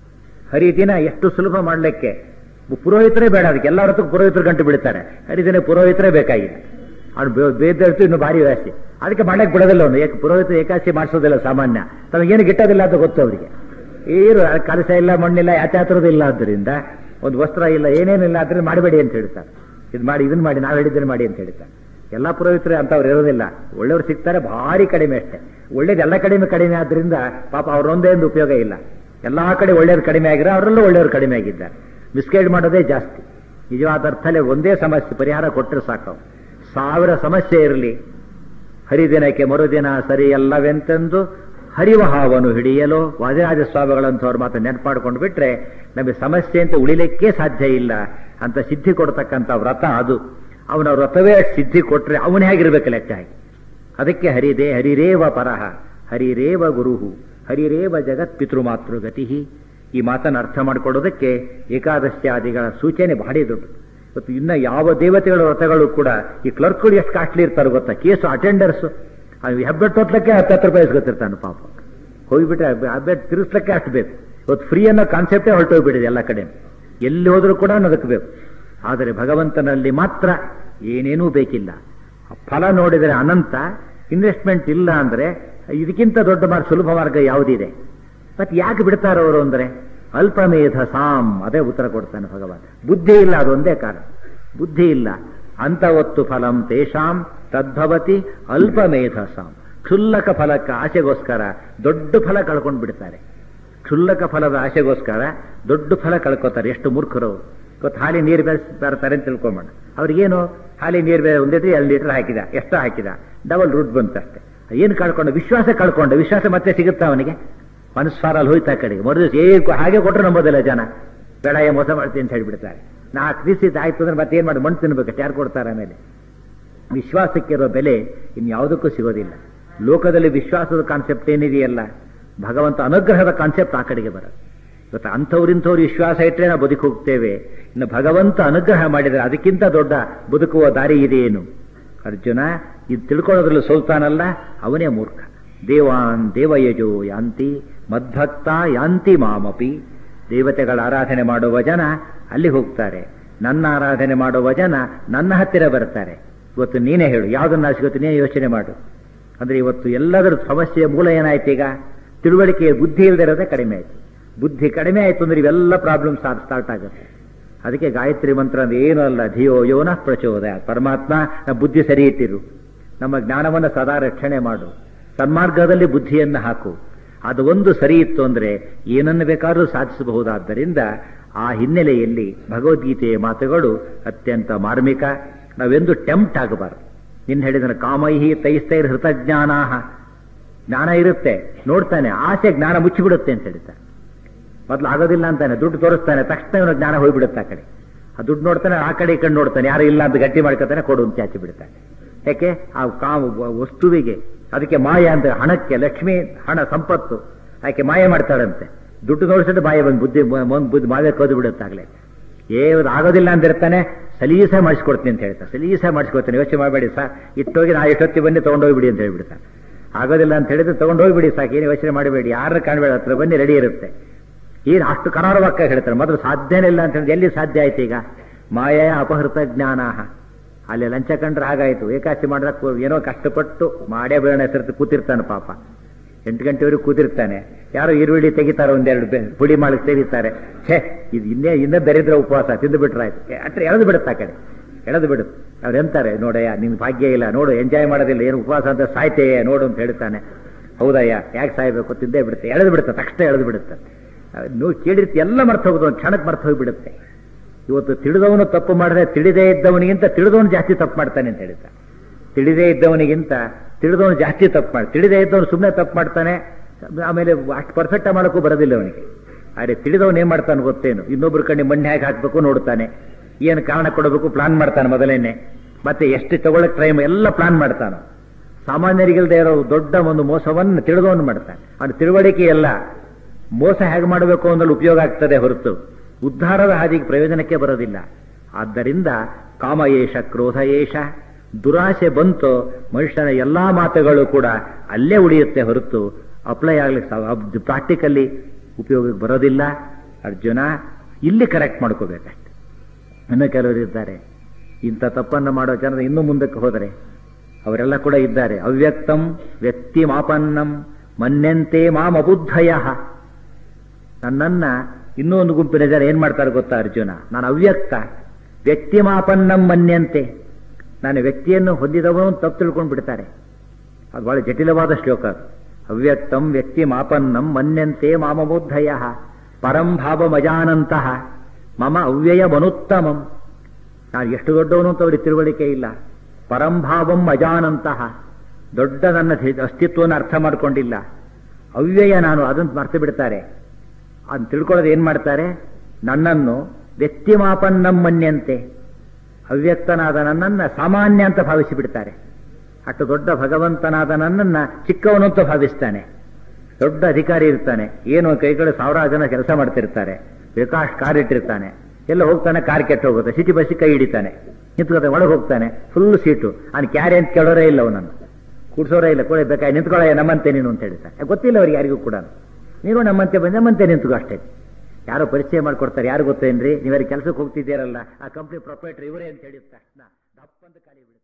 ಹರಿದಿನ ಎಷ್ಟು ಸುಲಭ ಮಾಡಲಿಕ್ಕೆ. ಪುರೋಹಿತರೇ ಬೇಡ, ಅದಕ್ಕೆ ಎಲ್ಲ ಹೊರತು ಪುರೋಹಿತರು ಗಂಟು ಬಿಡ್ತಾರೆ. ಹರಿದಿನ ಪುರೋಹಿತರೇ ಬೇಕಾಗಿಲ್ಲ. ಅವ್ನು ಬೇದರ್ತು ಇನ್ನು ಭಾರಿ ವ್ಯಾಸ್ತಿ, ಅದಕ್ಕೆ ಮಾಡಕ್ಕೆ ಬಿಡೋದಿಲ್ಲ. ಅವನು ಪುರೋಹಿತ ಏಕಾದಶಿ ಮಾಡಿಸೋದಿಲ್ಲ ಸಾಮಾನ್ಯ. ತಮಗೇನು ಗಿಟ್ಟೋದಿಲ್ಲ ಅಂತ ಗೊತ್ತು ಅವರಿಗೆ. ಏನು ಕಲಸ ಇಲ್ಲ, ಮಣ್ಣಿಲ್ಲ, ಯಾತ್ಯಾತ್ರದ್ದು ಇಲ್ಲ, ಆದ್ದರಿಂದ ಒಂದು ವಸ್ತ್ರ ಇಲ್ಲ, ಏನೇನಿಲ್ಲ, ಅದನ್ನ ಮಾಡಬೇಡಿ ಅಂತ ಹೇಳ್ತಾರೆ. ಇದು ಮಾಡಿ, ಇದನ್ನ ಮಾಡಿ, ನಾವು ಹೇಳಿದ್ದನ್ನು ಮಾಡಿ ಅಂತ ಹೇಳ್ತಾರೆ. ಎಲ್ಲ ಪುರೋಹಿತರು ಅಂತವ್ರು ಇರೋದಿಲ್ಲ. ಒಳ್ಳೆಯವ್ರು ಸಿಗ್ತಾರೆ, ಭಾರಿ ಕಡಿಮೆ ಅಷ್ಟೇ. ಒಳ್ಳೇದು ಎಲ್ಲ ಕಡಿಮೆ ಆದ್ರಿಂದ ಪಾಪ ಅವ್ರೊಂದೇ ಒಂದು ಉಪಯೋಗ ಇಲ್ಲ. ಎಲ್ಲಾ ಕಡೆ ಒಳ್ಳೆಯವ್ರು ಕಡಿಮೆ ಆಗಿರೋ, ಅವರಲ್ಲೂ ಒಳ್ಳೆಯವ್ರು ಕಡಿಮೆ ಆಗಿದ್ದಾರೆ. ಮಿಸ್ಗೈಡ್ ಮಾಡೋದೇ ಜಾಸ್ತಿ. ನಿಜವಾದ ಅರ್ಥಲ್ಲೇ ಒಂದೇ ಸಮಸ್ಯೆ ಪರಿಹಾರ ಕೊಟ್ಟರೆ ಸಾಕು. 1000 ಸಮಸ್ಯೆ ಇರಲಿ, ಹರಿದಿನಕ್ಕೆ ಮರುದಿನ ಸರಿ ಎಲ್ಲವೆಂತೆಂದು ಹರಿವ ಹಾವನು ಹಿಡಿಯಲು ವಾದಿರಾಜ ಸ್ವಾಮಿಗಳಂಥವ್ರ ಮಾತು ನೆನಪಾಡ್ಕೊಂಡು ಬಿಟ್ರೆ ನಮಗೆ ಸಮಸ್ಯೆ ಅಂತ ಉಳಿಲಿಕ್ಕೆ ಸಾಧ್ಯ ಇಲ್ಲ ಅಂತ ಸಿದ್ಧಿ ಕೊಡ್ತಕ್ಕಂಥ ವ್ರತ ಅದು. ಅವನ ವ್ರತವೇ ಸಿದ್ಧಿ ಕೊಟ್ರೆ ಅವನು ಹೇಗಿರ್ಬೇಕು ಲೆಕ್ಕ ಹಾಕಿ. ಅದಕ್ಕೆ ಹರಿರೇವ ಪರಹ ಹರಿರೇವ ಗುರುಹು ಹರಿರೇವ ಜಗತ್ ಪಿತೃಮಾತೃಗತಿ. ಈ ಮಾತನ್ನು ಅರ್ಥ ಮಾಡಿಕೊಳ್ಳೋದಕ್ಕೆ ಏಕಾದಶ್ಯಾದಿಗಳ ಸೂಚನೆ ಭಾರಿ ದೊಡ್ಡ. ಇವತ್ತು ಇನ್ನ ಯಾವ ದೇವತೆಗಳ ವ್ರತಗಳು ಕೂಡ ಈ ಕ್ಲರ್ಕ್ಗಳು ಎಷ್ಟು ಕಾಸ್ಟ್ಲಿ ಇರ್ತಾರೆ ಗೊತ್ತಾ? ಕೇಸು ಅಟೆಂಡರ್ಸು ಹೆಬ್ಬೆಟ್ಟು ಹೊತ್ಲಕ್ಕೆ 10 ರೂಪಾಯಿ ಇಸ್ಕೊತಿರ್ತಾನೆ ಪಾಪ. ಹೋಗಿಬಿಟ್ರೆ ಹೆಬ್ಬೆಟ್ಟು ತಿರುಗಿಸ್ಲಿಕ್ಕೆ ಅಷ್ಟು ಬೇಕು. ಇವತ್ತು ಫ್ರೀ ಅನ್ನೋ ಕಾನ್ಸೆಪ್ಟೇ ಹೊರಟೋಗ್ಬಿಟ್ಟಿದೆ ಎಲ್ಲ ಕಡೆ. ಎಲ್ಲಿ ಹೋದ್ರೂ ಕೂಡ ಅದಕ್ಕೆ ಬೇಕು. ಆದರೆ ಭಗವಂತನಲ್ಲಿ ಮಾತ್ರ ಏನೇನೂ ಬೇಕಿಲ್ಲ. ಫಲ ನೋಡಿದರೆ ಅನಂತ, ಇನ್ವೆಸ್ಟ್ಮೆಂಟ್ ಇಲ್ಲ ಅಂದ್ರೆ ಇದಕ್ಕಿಂತ ದೊಡ್ಡ ಸುಲಭ ಮಾರ್ಗ ಯಾವುದಿದೆ? ಮತ್ತೆ ಯಾಕೆ ಬಿಡ್ತಾರೆ ಅವರು ಅಂದ್ರೆ ಅಲ್ಪಮೇಧ ಸಾಮ್. ಅದೇ ಉತ್ತರ ಕೊಡ್ತಾನೆ ಭಗವಾನ್. ಬುದ್ಧಿ ಇಲ್ಲ, ಅದೊಂದೇ ಕಾರಣ. ಬುದ್ಧಿ ಇಲ್ಲ. ಅಂತವತ್ತು ಫಲಂ ತೇಷಾಂ ತದ್ಭವತಿ ಅಲ್ಪಮೇಧ ಸಾಮ್. ಕ್ಷುಲ್ಲಕ ಫಲಕ್ಕೆ ಆಸೆಗೋಸ್ಕರ ದೊಡ್ಡ ಫಲ ಕಳ್ಕೊಂಡು ಬಿಡ್ತಾರೆ. ಕ್ಷುಲ್ಲಕ ಫಲದ ಆಸೆಗೋಸ್ಕರ ದೊಡ್ಡ ಫಲ ಕಳ್ಕೋತಾರೆ. ಎಷ್ಟು ಮೂರ್ಖರು. ಇವತ್ತು ಹಾಲಿ ನೀರು ಬೆಳೆಸ್ತಾರೆ ಅಂತ ತಿಳ್ಕೊಂಬೋಣ. ಅವ್ರಿಗೇನು ಹಾಲಿ ನೀರು ಬೇರೆ 1 ಲೀಟರ್ 2 ಲೀಟರ್ ಹಾಕಿದ, ಎಷ್ಟೋ ಹಾಕಿದ, ಡಬಲ್ ರೂಟ್ ಬಂತಷ್ಟೇ. ಏನು ಕಳ್ಕೊಂಡು? ವಿಶ್ವಾಸ ಕಳ್ಕೊಂಡು. ವಿಶ್ವಾಸ ಮತ್ತೆ ಸಿಗುತ್ತಾ ಅವನಿಗೆ? ಮನಸ್ಸಾರಲ್ಲಿ ಹೋಯ್ತಾ ಕಡೆಗೆ. ಮರುದಿವಸ ಹಾಗೆ ಕೊಟ್ಟರು ನಂಬೋದಿಲ್ಲ ಜನ. ಬೇಡ, ಮೋಸ ಮಾಡ್ತೀನಿ ಅಂತ ಹೇಳಿಬಿಡ್ತಾರೆ. 4 ದಿವಸ ಆಯ್ತು ಅಂದ್ರೆ ಮತ್ತೆ ಏನು ಮಾಡಿ ಮಣ್ಣು ತಿನ್ಬೇಕಷ್ಟು. ಯಾರು ಕೊಡ್ತಾರೆ? ಆಮೇಲೆ ವಿಶ್ವಾಸಕ್ಕಿರೋ ಬೆಲೆ ಇನ್ಯಾವುದಕ್ಕೂ ಸಿಗೋದಿಲ್ಲ. ಲೋಕದಲ್ಲಿ ವಿಶ್ವಾಸದ ಕಾನ್ಸೆಪ್ಟ್ ಏನಿದೆಯಲ್ಲ, ಭಗವಂತ ಅನುಗ್ರಹದ ಕಾನ್ಸೆಪ್ಟ್ ಆ ಕಡೆಗೆ ಬರೋದು. ಇವತ್ತು ಅಂಥವ್ರಿಂಥವ್ರು ವಿಶ್ವಾಸ ಇಟ್ಟರೆ ನಾವು ಬದುಕು ಹೋಗ್ತೇವೆ. ಇನ್ನು ಭಗವಂತ ಅನುಗ್ರಹ ಮಾಡಿದರೆ ಅದಕ್ಕಿಂತ ದೊಡ್ಡ ಬದುಕುವ ದಾರಿ ಇದೆಯೇನು? ಅರ್ಜುನ ಇದು ತಿಳ್ಕೊಳ್ಳೋದ್ರಲ್ಲಿ ಸೋಲ್ತಾನಲ್ಲ, ಅವನೇ ಮೂರ್ಖ. ದೇವಾನ್ ದೇವಯಜೋ ಯಾಂತಿ ಮದ್ಭಕ್ತ ಯಾಂತಿ ಮಾಮಪಿ. ದೇವತೆಗಳ ಆರಾಧನೆ ಮಾಡುವ ಜನ ಅಲ್ಲಿ ಹೋಗ್ತಾರೆ, ನನ್ನ ಆರಾಧನೆ ಮಾಡುವ ಜನ ನನ್ನ ಹತ್ತಿರ ಬರ್ತಾರೆ. ಇವತ್ತು ನೀನೇ ಹೇಳು, ಯಾವುದನ್ನ ಸಿಗುತ್ತೆ ನೀನೇ ಯೋಚನೆ ಮಾಡು. ಅಂದ್ರೆ ಇವತ್ತು ಎಲ್ಲದರ ಸಮಸ್ಯೆಯ ಮೂಲ ಏನಾಯ್ತು? ಈಗ ತಿಳುವಳಿಕೆ, ಬುದ್ಧಿ ಇಲ್ಲದೆ ಇರೋದೇ ಕಡಿಮೆ ಆಯ್ತು. ಬುದ್ಧಿ ಕಡಿಮೆ ಆಯ್ತು ಅಂದ್ರೆ ಇವೆಲ್ಲ ಪ್ರಾಬ್ಲಮ್ ಸ್ಟಾರ್ಟ್ ಆಗುತ್ತೆ. ಅದಕ್ಕೆ ಗಾಯತ್ರಿ ಮಂತ್ರ ಅಂದ್ರೆ ಏನೂ ಅಲ್ಲ, ಧಿಯೋ ಯೋನ ಪ್ರಚೋದಯ. ಪರಮಾತ್ಮ ನಮ್ಮ ಬುದ್ಧಿ ಸರಿ ಇಟ್ಟಿರು, ನಮ್ಮ ಜ್ಞಾನವನ್ನು ಸದಾ ರಕ್ಷಣೆ ಮಾಡು, ಸನ್ಮಾರ್ಗದಲ್ಲಿ ಬುದ್ಧಿಯನ್ನು ಹಾಕು. ಅದು ಒಂದು ಸರಿ ಇತ್ತು ಅಂದ್ರೆ ಏನನ್ನು ಬೇಕಾದ್ರೂ ಸಾಧಿಸಬಹುದಾದ್ದರಿಂದ ಆ ಹಿನ್ನೆಲೆಯಲ್ಲಿ ಭಗವದ್ಗೀತೆಯ ಮಾತುಗಳು ಅತ್ಯಂತ ಮಾರ್ಮಿಕ. ನಾವೆಂದು ಟೆಂಪ್ಟ್ ಆಗಬಾರದು. ನಿನ್ನ ಹೇಳಿದ್ರೆ ಕಾಮೈಹಿ ತೈಸ್ತೈರ್ ಹೃತಜ್ಞಾನಾಹ. ಜ್ಞಾನ ಇರುತ್ತೆ, ನೋಡ್ತಾನೆ, ಆಸೆ ಜ್ಞಾನ ಮುಚ್ಚಿಬಿಡುತ್ತೆ ಅಂತ ಹೇಳ್ತಾನೆ. ಮೊದಲು ಆಗೋದಿಲ್ಲ ಅಂತಾನೆ, ದುಡ್ಡು ತೋರಿಸ್ತಾನೆ, ತಕ್ಷಣ ಇವನು ಜ್ಞಾನ ಹೋಗ್ಬಿಡುತ್ತೆ ಆ ಕಡೆ. ಆ ದುಡ್ಡು ನೋಡ್ತಾನೆ, ಆ ಕಡೆ ಈ ಕಡೆ ನೋಡ್ತಾನೆ, ಯಾರು ಇಲ್ಲ ಅಂತ ಗಟ್ಟಿ ಮಾಡ್ಕೊತಾನೆ, ಕೊಡು ಅಂತ ಚಾಚಿ ಬಿಡ್ತಾನೆ. ಯಾಕೆ? ಆ ವಸ್ತುವಿಗೆ, ಅದಕ್ಕೆ ಮಾಯ ಅಂತ. ಹಣಕ್ಕೆ, ಲಕ್ಷ್ಮಿ ಹಣ ಸಂಪತ್ತು, ಆಕೆ ಮಾಯ ಮಾಡ್ತಾಳಂತೆ. ದುಡ್ಡು ನೋಡಿಸಿದ್ರೆ ಬಾಯ ಬಂದು ಬುದ್ಧಿ ಮಾಯ ಕೋದು ಬಿಡುತ್ತಾಗಲೇ. ಆಗೋದಿಲ್ಲ ಅಂದಿರ್ತಾನೆ, ಸಲೀಸೆ ಮಾಡಿಸ್ಕೊಡ್ತೀನಿ ಅಂತ ಹೇಳ್ತಾರೆ. ಸಲೀಸೆ ಮಾಡಿಸ್ಕೊಡ್ತೀನಿ, ಯೋಚನೆ ಮಾಡಬೇಡಿ ಸರ್, ಇಟ್ಟೋಗಿ ನಾ ಎಷ್ಟೊತ್ತಿ ಬನ್ನಿ ತೊಗೊಂಡೋಗ್ಬಿಡಿ ಅಂತ ಹೇಳ್ಬಿಡ್ತಾರೆ. ಆಗೋದಿಲ್ಲ ಅಂತ ಹೇಳಿದ್ರೆ ತೊಗೊಂಡೋಗ್ಬಿಡಿ ಸಾಕು, ಏನು ಯೋಚನೆ ಮಾಡಬೇಡಿ, ಯಾರನ್ನ ಕಾಣಬೇಡ, ಹತ್ರ ಬನ್ನಿ ರೆಡಿ ಇರುತ್ತೆ. ಏನು ಅಷ್ಟು ಕರಾರವಾಕ್ಯ ಹೇಳ್ತಾರೆ. ಮೊದಲು ಸಾಧ್ಯನೇ ಇಲ್ಲ ಅಂತ ಹೇಳಿದ್ರೆ ಎಲ್ಲಿ ಸಾಧ್ಯ ಆಯ್ತು? ಈಗ ಮಾಯೆಯ ಅಪಹೃತ ಜ್ಞಾನ, ಅಲ್ಲಿ ಲಂಚ ಕಂಡ್ರೆ ಹಾಗಾಯ್ತು. ಏಕಾಚಿ ಮಾಡಿದ್ರೆ ಏನೋ ಕಷ್ಟಪಟ್ಟು ಮಾಡೇ ಬೇಡ ಹೆಸರು ಕೂತಿರ್ತಾನೆ ಪಾಪ, 8 ಗಂಟೆವರೆಗೂ ಕೂತಿರ್ತಾನೆ. ಯಾರೋ ಈರುಳ್ಳಿ ತೆಗಿತಾರೆ, ಒಂದೆರಡು ಪುಡಿ ಮಾಡಿ ತೆಗಿತಾರೆ. ಛೇ, ಇದು ಇನ್ನೇ ದರಿದ್ರ ಉಪವಾಸ, ತಿಂದು ಬಿಟ್ರಾಯ್ತು. ಅಟ್ರೆ ಎಳೆದು ಬಿಡುತ್ತೆ, ಆ ಕಡೆ ಎಳೆದು ಬಿಡುತ್ತೆ. ಅವ್ರು ಎಂತಾರೆ, ನೋಡಯ್ಯ ನಿನ್ ಭಾಗ್ಯ ಇಲ್ಲ, ನೋಡು ಎಂಜಾಯ್ ಮಾಡೋದಿಲ್ಲ, ಏನು ಉಪವಾಸ ಅಂತ ಸಾಯ್ತೆಯೇ ನೋಡು ಅಂತ ಹೇಳ್ತಾನೆ. ಹೌದಯ್ಯ, ಯಾಕೆ ಸಾಯ್ಬೇಕು, ತಿಂದೇ ಬಿಡುತ್ತೆ, ಎಳೆದು ಬಿಡುತ್ತೆ, ತಕ್ಷಣ ಎಳೆದು ಬಿಡುತ್ತೆ. ನೀವು ಕೇಳಿರ್ತಿ ಎಲ್ಲ ಮರ್ತು ಹೋಗುದು, ಒಂದು ಕ್ಷಣಕ್ಕೆ ಮರ್ತು ಹೋಗಿಬಿಡುತ್ತೆ. ಇವತ್ತು ತಿಳಿದವನು ತಪ್ಪು ಮಾಡಿದ್ರೆ ತಿಳಿದೇ ಇದ್ದವನಿಗಿಂತ ತಿಳಿದವನು ಜಾಸ್ತಿ ತಪ್ಪು ಮಾಡ್ತಾನೆ ಅಂತ ಹೇಳ್ತಾರೆ. ತಿಳಿದೇ ಇದ್ದವನಿಗಿಂತ ತಿಳಿದವನು ಜಾಸ್ತಿ ತಪ್ಪು ಮಾಡಿ, ತಿಳಿದೇ ಇದ್ದವನು ಸುಮ್ಮನೆ ತಪ್ಪು ಮಾಡ್ತಾನೆ, ಆಮೇಲೆ ಅಷ್ಟು ಪರ್ಫೆಕ್ಟ್ ಮಾಡೋಕ್ಕೂ ಬರೋದಿಲ್ಲ ಅವನಿಗೆ. ಆದರೆ ತಿಳಿದವನು ಏನ್ ಮಾಡ್ತಾನೆ ಗೊತ್ತೇನು? ಇನ್ನೊಬ್ರು ಕಣ್ಣಿ ಮಣ್ಣೆ ಹಾಕಿ ಹಾಕ್ಬೇಕು ನೋಡ್ತಾನೆ, ಏನು ಕಾರಣ ಕೊಡಬೇಕು ಪ್ಲಾನ್ ಮಾಡ್ತಾನೆ ಮೊದಲೇನೆ, ಮತ್ತೆ ಎಷ್ಟು ತಗೊಳ್ಳಕ್ ಟ್ರೈ ಎಲ್ಲ ಪ್ಲಾನ್ ಮಾಡ್ತಾನೆ. ಸಾಮಾನ್ಯರಿಗಿಲ್ದೇ ಇರೋ ದೊಡ್ಡ ಒಂದು ಮೋಸವನ್ನು ತಿಳಿದವನು ಮಾಡ್ತಾನೆ. ಅವನ ತಿಳುವಳಿಕೆ ಎಲ್ಲ ಮೋಸ ಹೇಗೆ ಮಾಡಬೇಕು ಅನ್ನೋದು ಉಪಯೋಗ ಆಗ್ತದೆ ಹೊರತು ಉದ್ಧಾರದ ಹಾದಿಗೆ ಪ್ರಯೋಜನಕ್ಕೆ ಬರೋದಿಲ್ಲ. ಆದ್ದರಿಂದ ಕಾಮ ಏಷ ಕ್ರೋಧ ಏಷ, ದುರಾಸೆ ಬಂತು ಮನುಷ್ಯನ ಎಲ್ಲಾ ಮಾತುಗಳು ಕೂಡ ಅಲ್ಲೇ ಉಳಿಯುತ್ತೆ ಹೊರತು ಅಪ್ಲೈ ಆಗ್ಲಿಕ್ಕೆ ಪ್ರಾಕ್ಟಿಕಲಿ ಉಪಯೋಗಕ್ಕೆ ಬರೋದಿಲ್ಲ. ಅರ್ಜುನ ಇಲ್ಲಿ ಕರೆಕ್ಟ್ ಮಾಡ್ಕೋಬೇಕಷ್ಟೆ. ಇನ್ನು ಕೆಲವರು ಇದ್ದಾರೆ, ಇಂಥ ತಪ್ಪನ್ನು ಮಾಡೋ ಜನ ಇನ್ನೂ ಮುಂದಕ್ಕೆ ಹೋದರೆ ಅವರೆಲ್ಲ ಕೂಡ ಇದ್ದಾರೆ. ಅವ್ಯಕ್ತಂ ವ್ಯಕ್ತಿ ಮಾಪನ್ನಂ ಮನ್ಯಂತೆ ಮಾಂ ಅಬುದ್ಧಯ. ನನ್ನನ್ನ ಇನ್ನೂ ಒಂದು ಗುಂಪಿನ ಜನ ಏನ್ ಮಾಡ್ತಾರೆ ಗೊತ್ತಾ ಅರ್ಜುನ? ನಾನು ಅವ್ಯಕ್ತ, ವ್ಯಕ್ತಿ ಮಾಪನ್ನಂ ಮನ್ಯಂತೆ, ನಾನು ವ್ಯಕ್ತಿಯನ್ನು ಹೊಂದಿದವನು ತಪ್ಪು ತಿಳ್ಕೊಂಡು ಬಿಡ್ತಾರೆ. ಅದು ಬಹಳ ಜಟಿಲವಾದ ಶ್ಲೋಕ. ಅವ್ಯಕ್ತಂ ವ್ಯಕ್ತಿ ಮಾಪನ್ನಂ ಮನ್ಯಂತೆ ಮಾಮಬುದ್ಧಯ ಪರಂ ಭಾವಮಜಾನಂತಹ ಮಮ ಅವ್ಯಯ ಮನುತ್ತಮಂ. ನಾನು ಎಷ್ಟು ದೊಡ್ಡವನು ಅಂತ ಅವ್ರಿಗೆ ತಿಳುವಳಿಕೆ ಇಲ್ಲ. ಪರಂಭಾವಂ ಅಜಾನಂತಹ, ದೊಡ್ಡ ನನ್ನ ಅಸ್ತಿತ್ವವನ್ನು ಅರ್ಥ ಮಾಡ್ಕೊಂಡಿಲ್ಲ. ಅವ್ಯಯ ನಾನು, ಅದನ್ನು ಮರ್ತು ಬಿಡ್ತಾರೆ. ಅದನ್ನು ತಿಳ್ಕೊಳ್ಳೋದು ಏನ್ ಮಾಡ್ತಾರೆ? ನನ್ನನ್ನು ವ್ಯಕ್ತಿ ಮಾಪನ್ನಂ ಮನ್ಯಂತೆ, ಅವ್ಯಕ್ತನಾದ ನನ್ನನ್ನ ಸಾಮಾನ್ಯ ಅಂತ ಭಾವಿಸಿ ಬಿಡ್ತಾರೆ. ಅಷ್ಟು ದೊಡ್ಡ ಭಗವಂತನಾದ ನನ್ನನ್ನ ಚಿಕ್ಕವನು ಅಂತ ಭಾವಿಸ್ತಾನೆ. ದೊಡ್ಡ ಅಧಿಕಾರಿ ಇರ್ತಾನೆ, ಏನು ಕೈಗಳು 1000 ಜನ ಕೆಲಸ ಮಾಡ್ತಿರ್ತಾರೆ, ವಿಕಾಸ್ ಕಾರ್ ಇಟ್ಟಿರ್ತಾನೆ, ಎಲ್ಲ ಹೋಗ್ತಾನೆ, ಕಾರ್ ಕೆಟ್ಟ ಹೋಗುತ್ತೆ, ಸಿಟಿ ಬಸ್ಸಿಗೆ ಕೈ ಹಿಡಿತಾನೆ, ನಿಂತ್ಕೊತಾನೆ, ಒಳಗೆ ಹೋಗ್ತಾನೆ, ಫುಲ್ ಸೀಟು. ಅವ್ನು ಕ್ಯಾರಿ ಅಂತ ಕೇಳೋರೇ ಇಲ್ಲ, ಅವನನ್ನು ಕೂಡ್ಸೋರೇ ಇಲ್ಲ. ಕೂಡ ಬೇಕಾಗಿ ನಿಂತ್ಕೊಳ್ಳೋ ನಮ್ಮಂತೆ ನೀನು ಅಂತ ಹೇಳ್ತಾನೆ. ಗೊತ್ತಿಲ್ಲ ಅವ್ರಿಗೆ ಯಾರಿಗೂ ಕೂಡ, ನೀನು ನಮ್ಮಂತೆ ಬಂದು ನಮ್ಮಂತೆ ನಿಂತ್ಕೋ ಅಷ್ಟೇ. ಯಾರೋ ಪರಿಚಯ ಮಾಡ್ಕೊಡ್ತಾರೆ, ಯಾರು ಗೊತ್ತೇನ್ರಿ, ನೀವ್ಯಾರು ಕೆಲಸಕ್ಕೆ ಹೋಗ್ತಿದ್ದೀರಲ್ಲ, ಆ ಕಂಪ್ನಿ ಪ್ರೊಪರೇಟರ್ ಇವರೇ ಅಂತ ಹೇಳಿದ ತಕ್ಷಣ ದಪ್ಪಂತ ಖಾಲಿ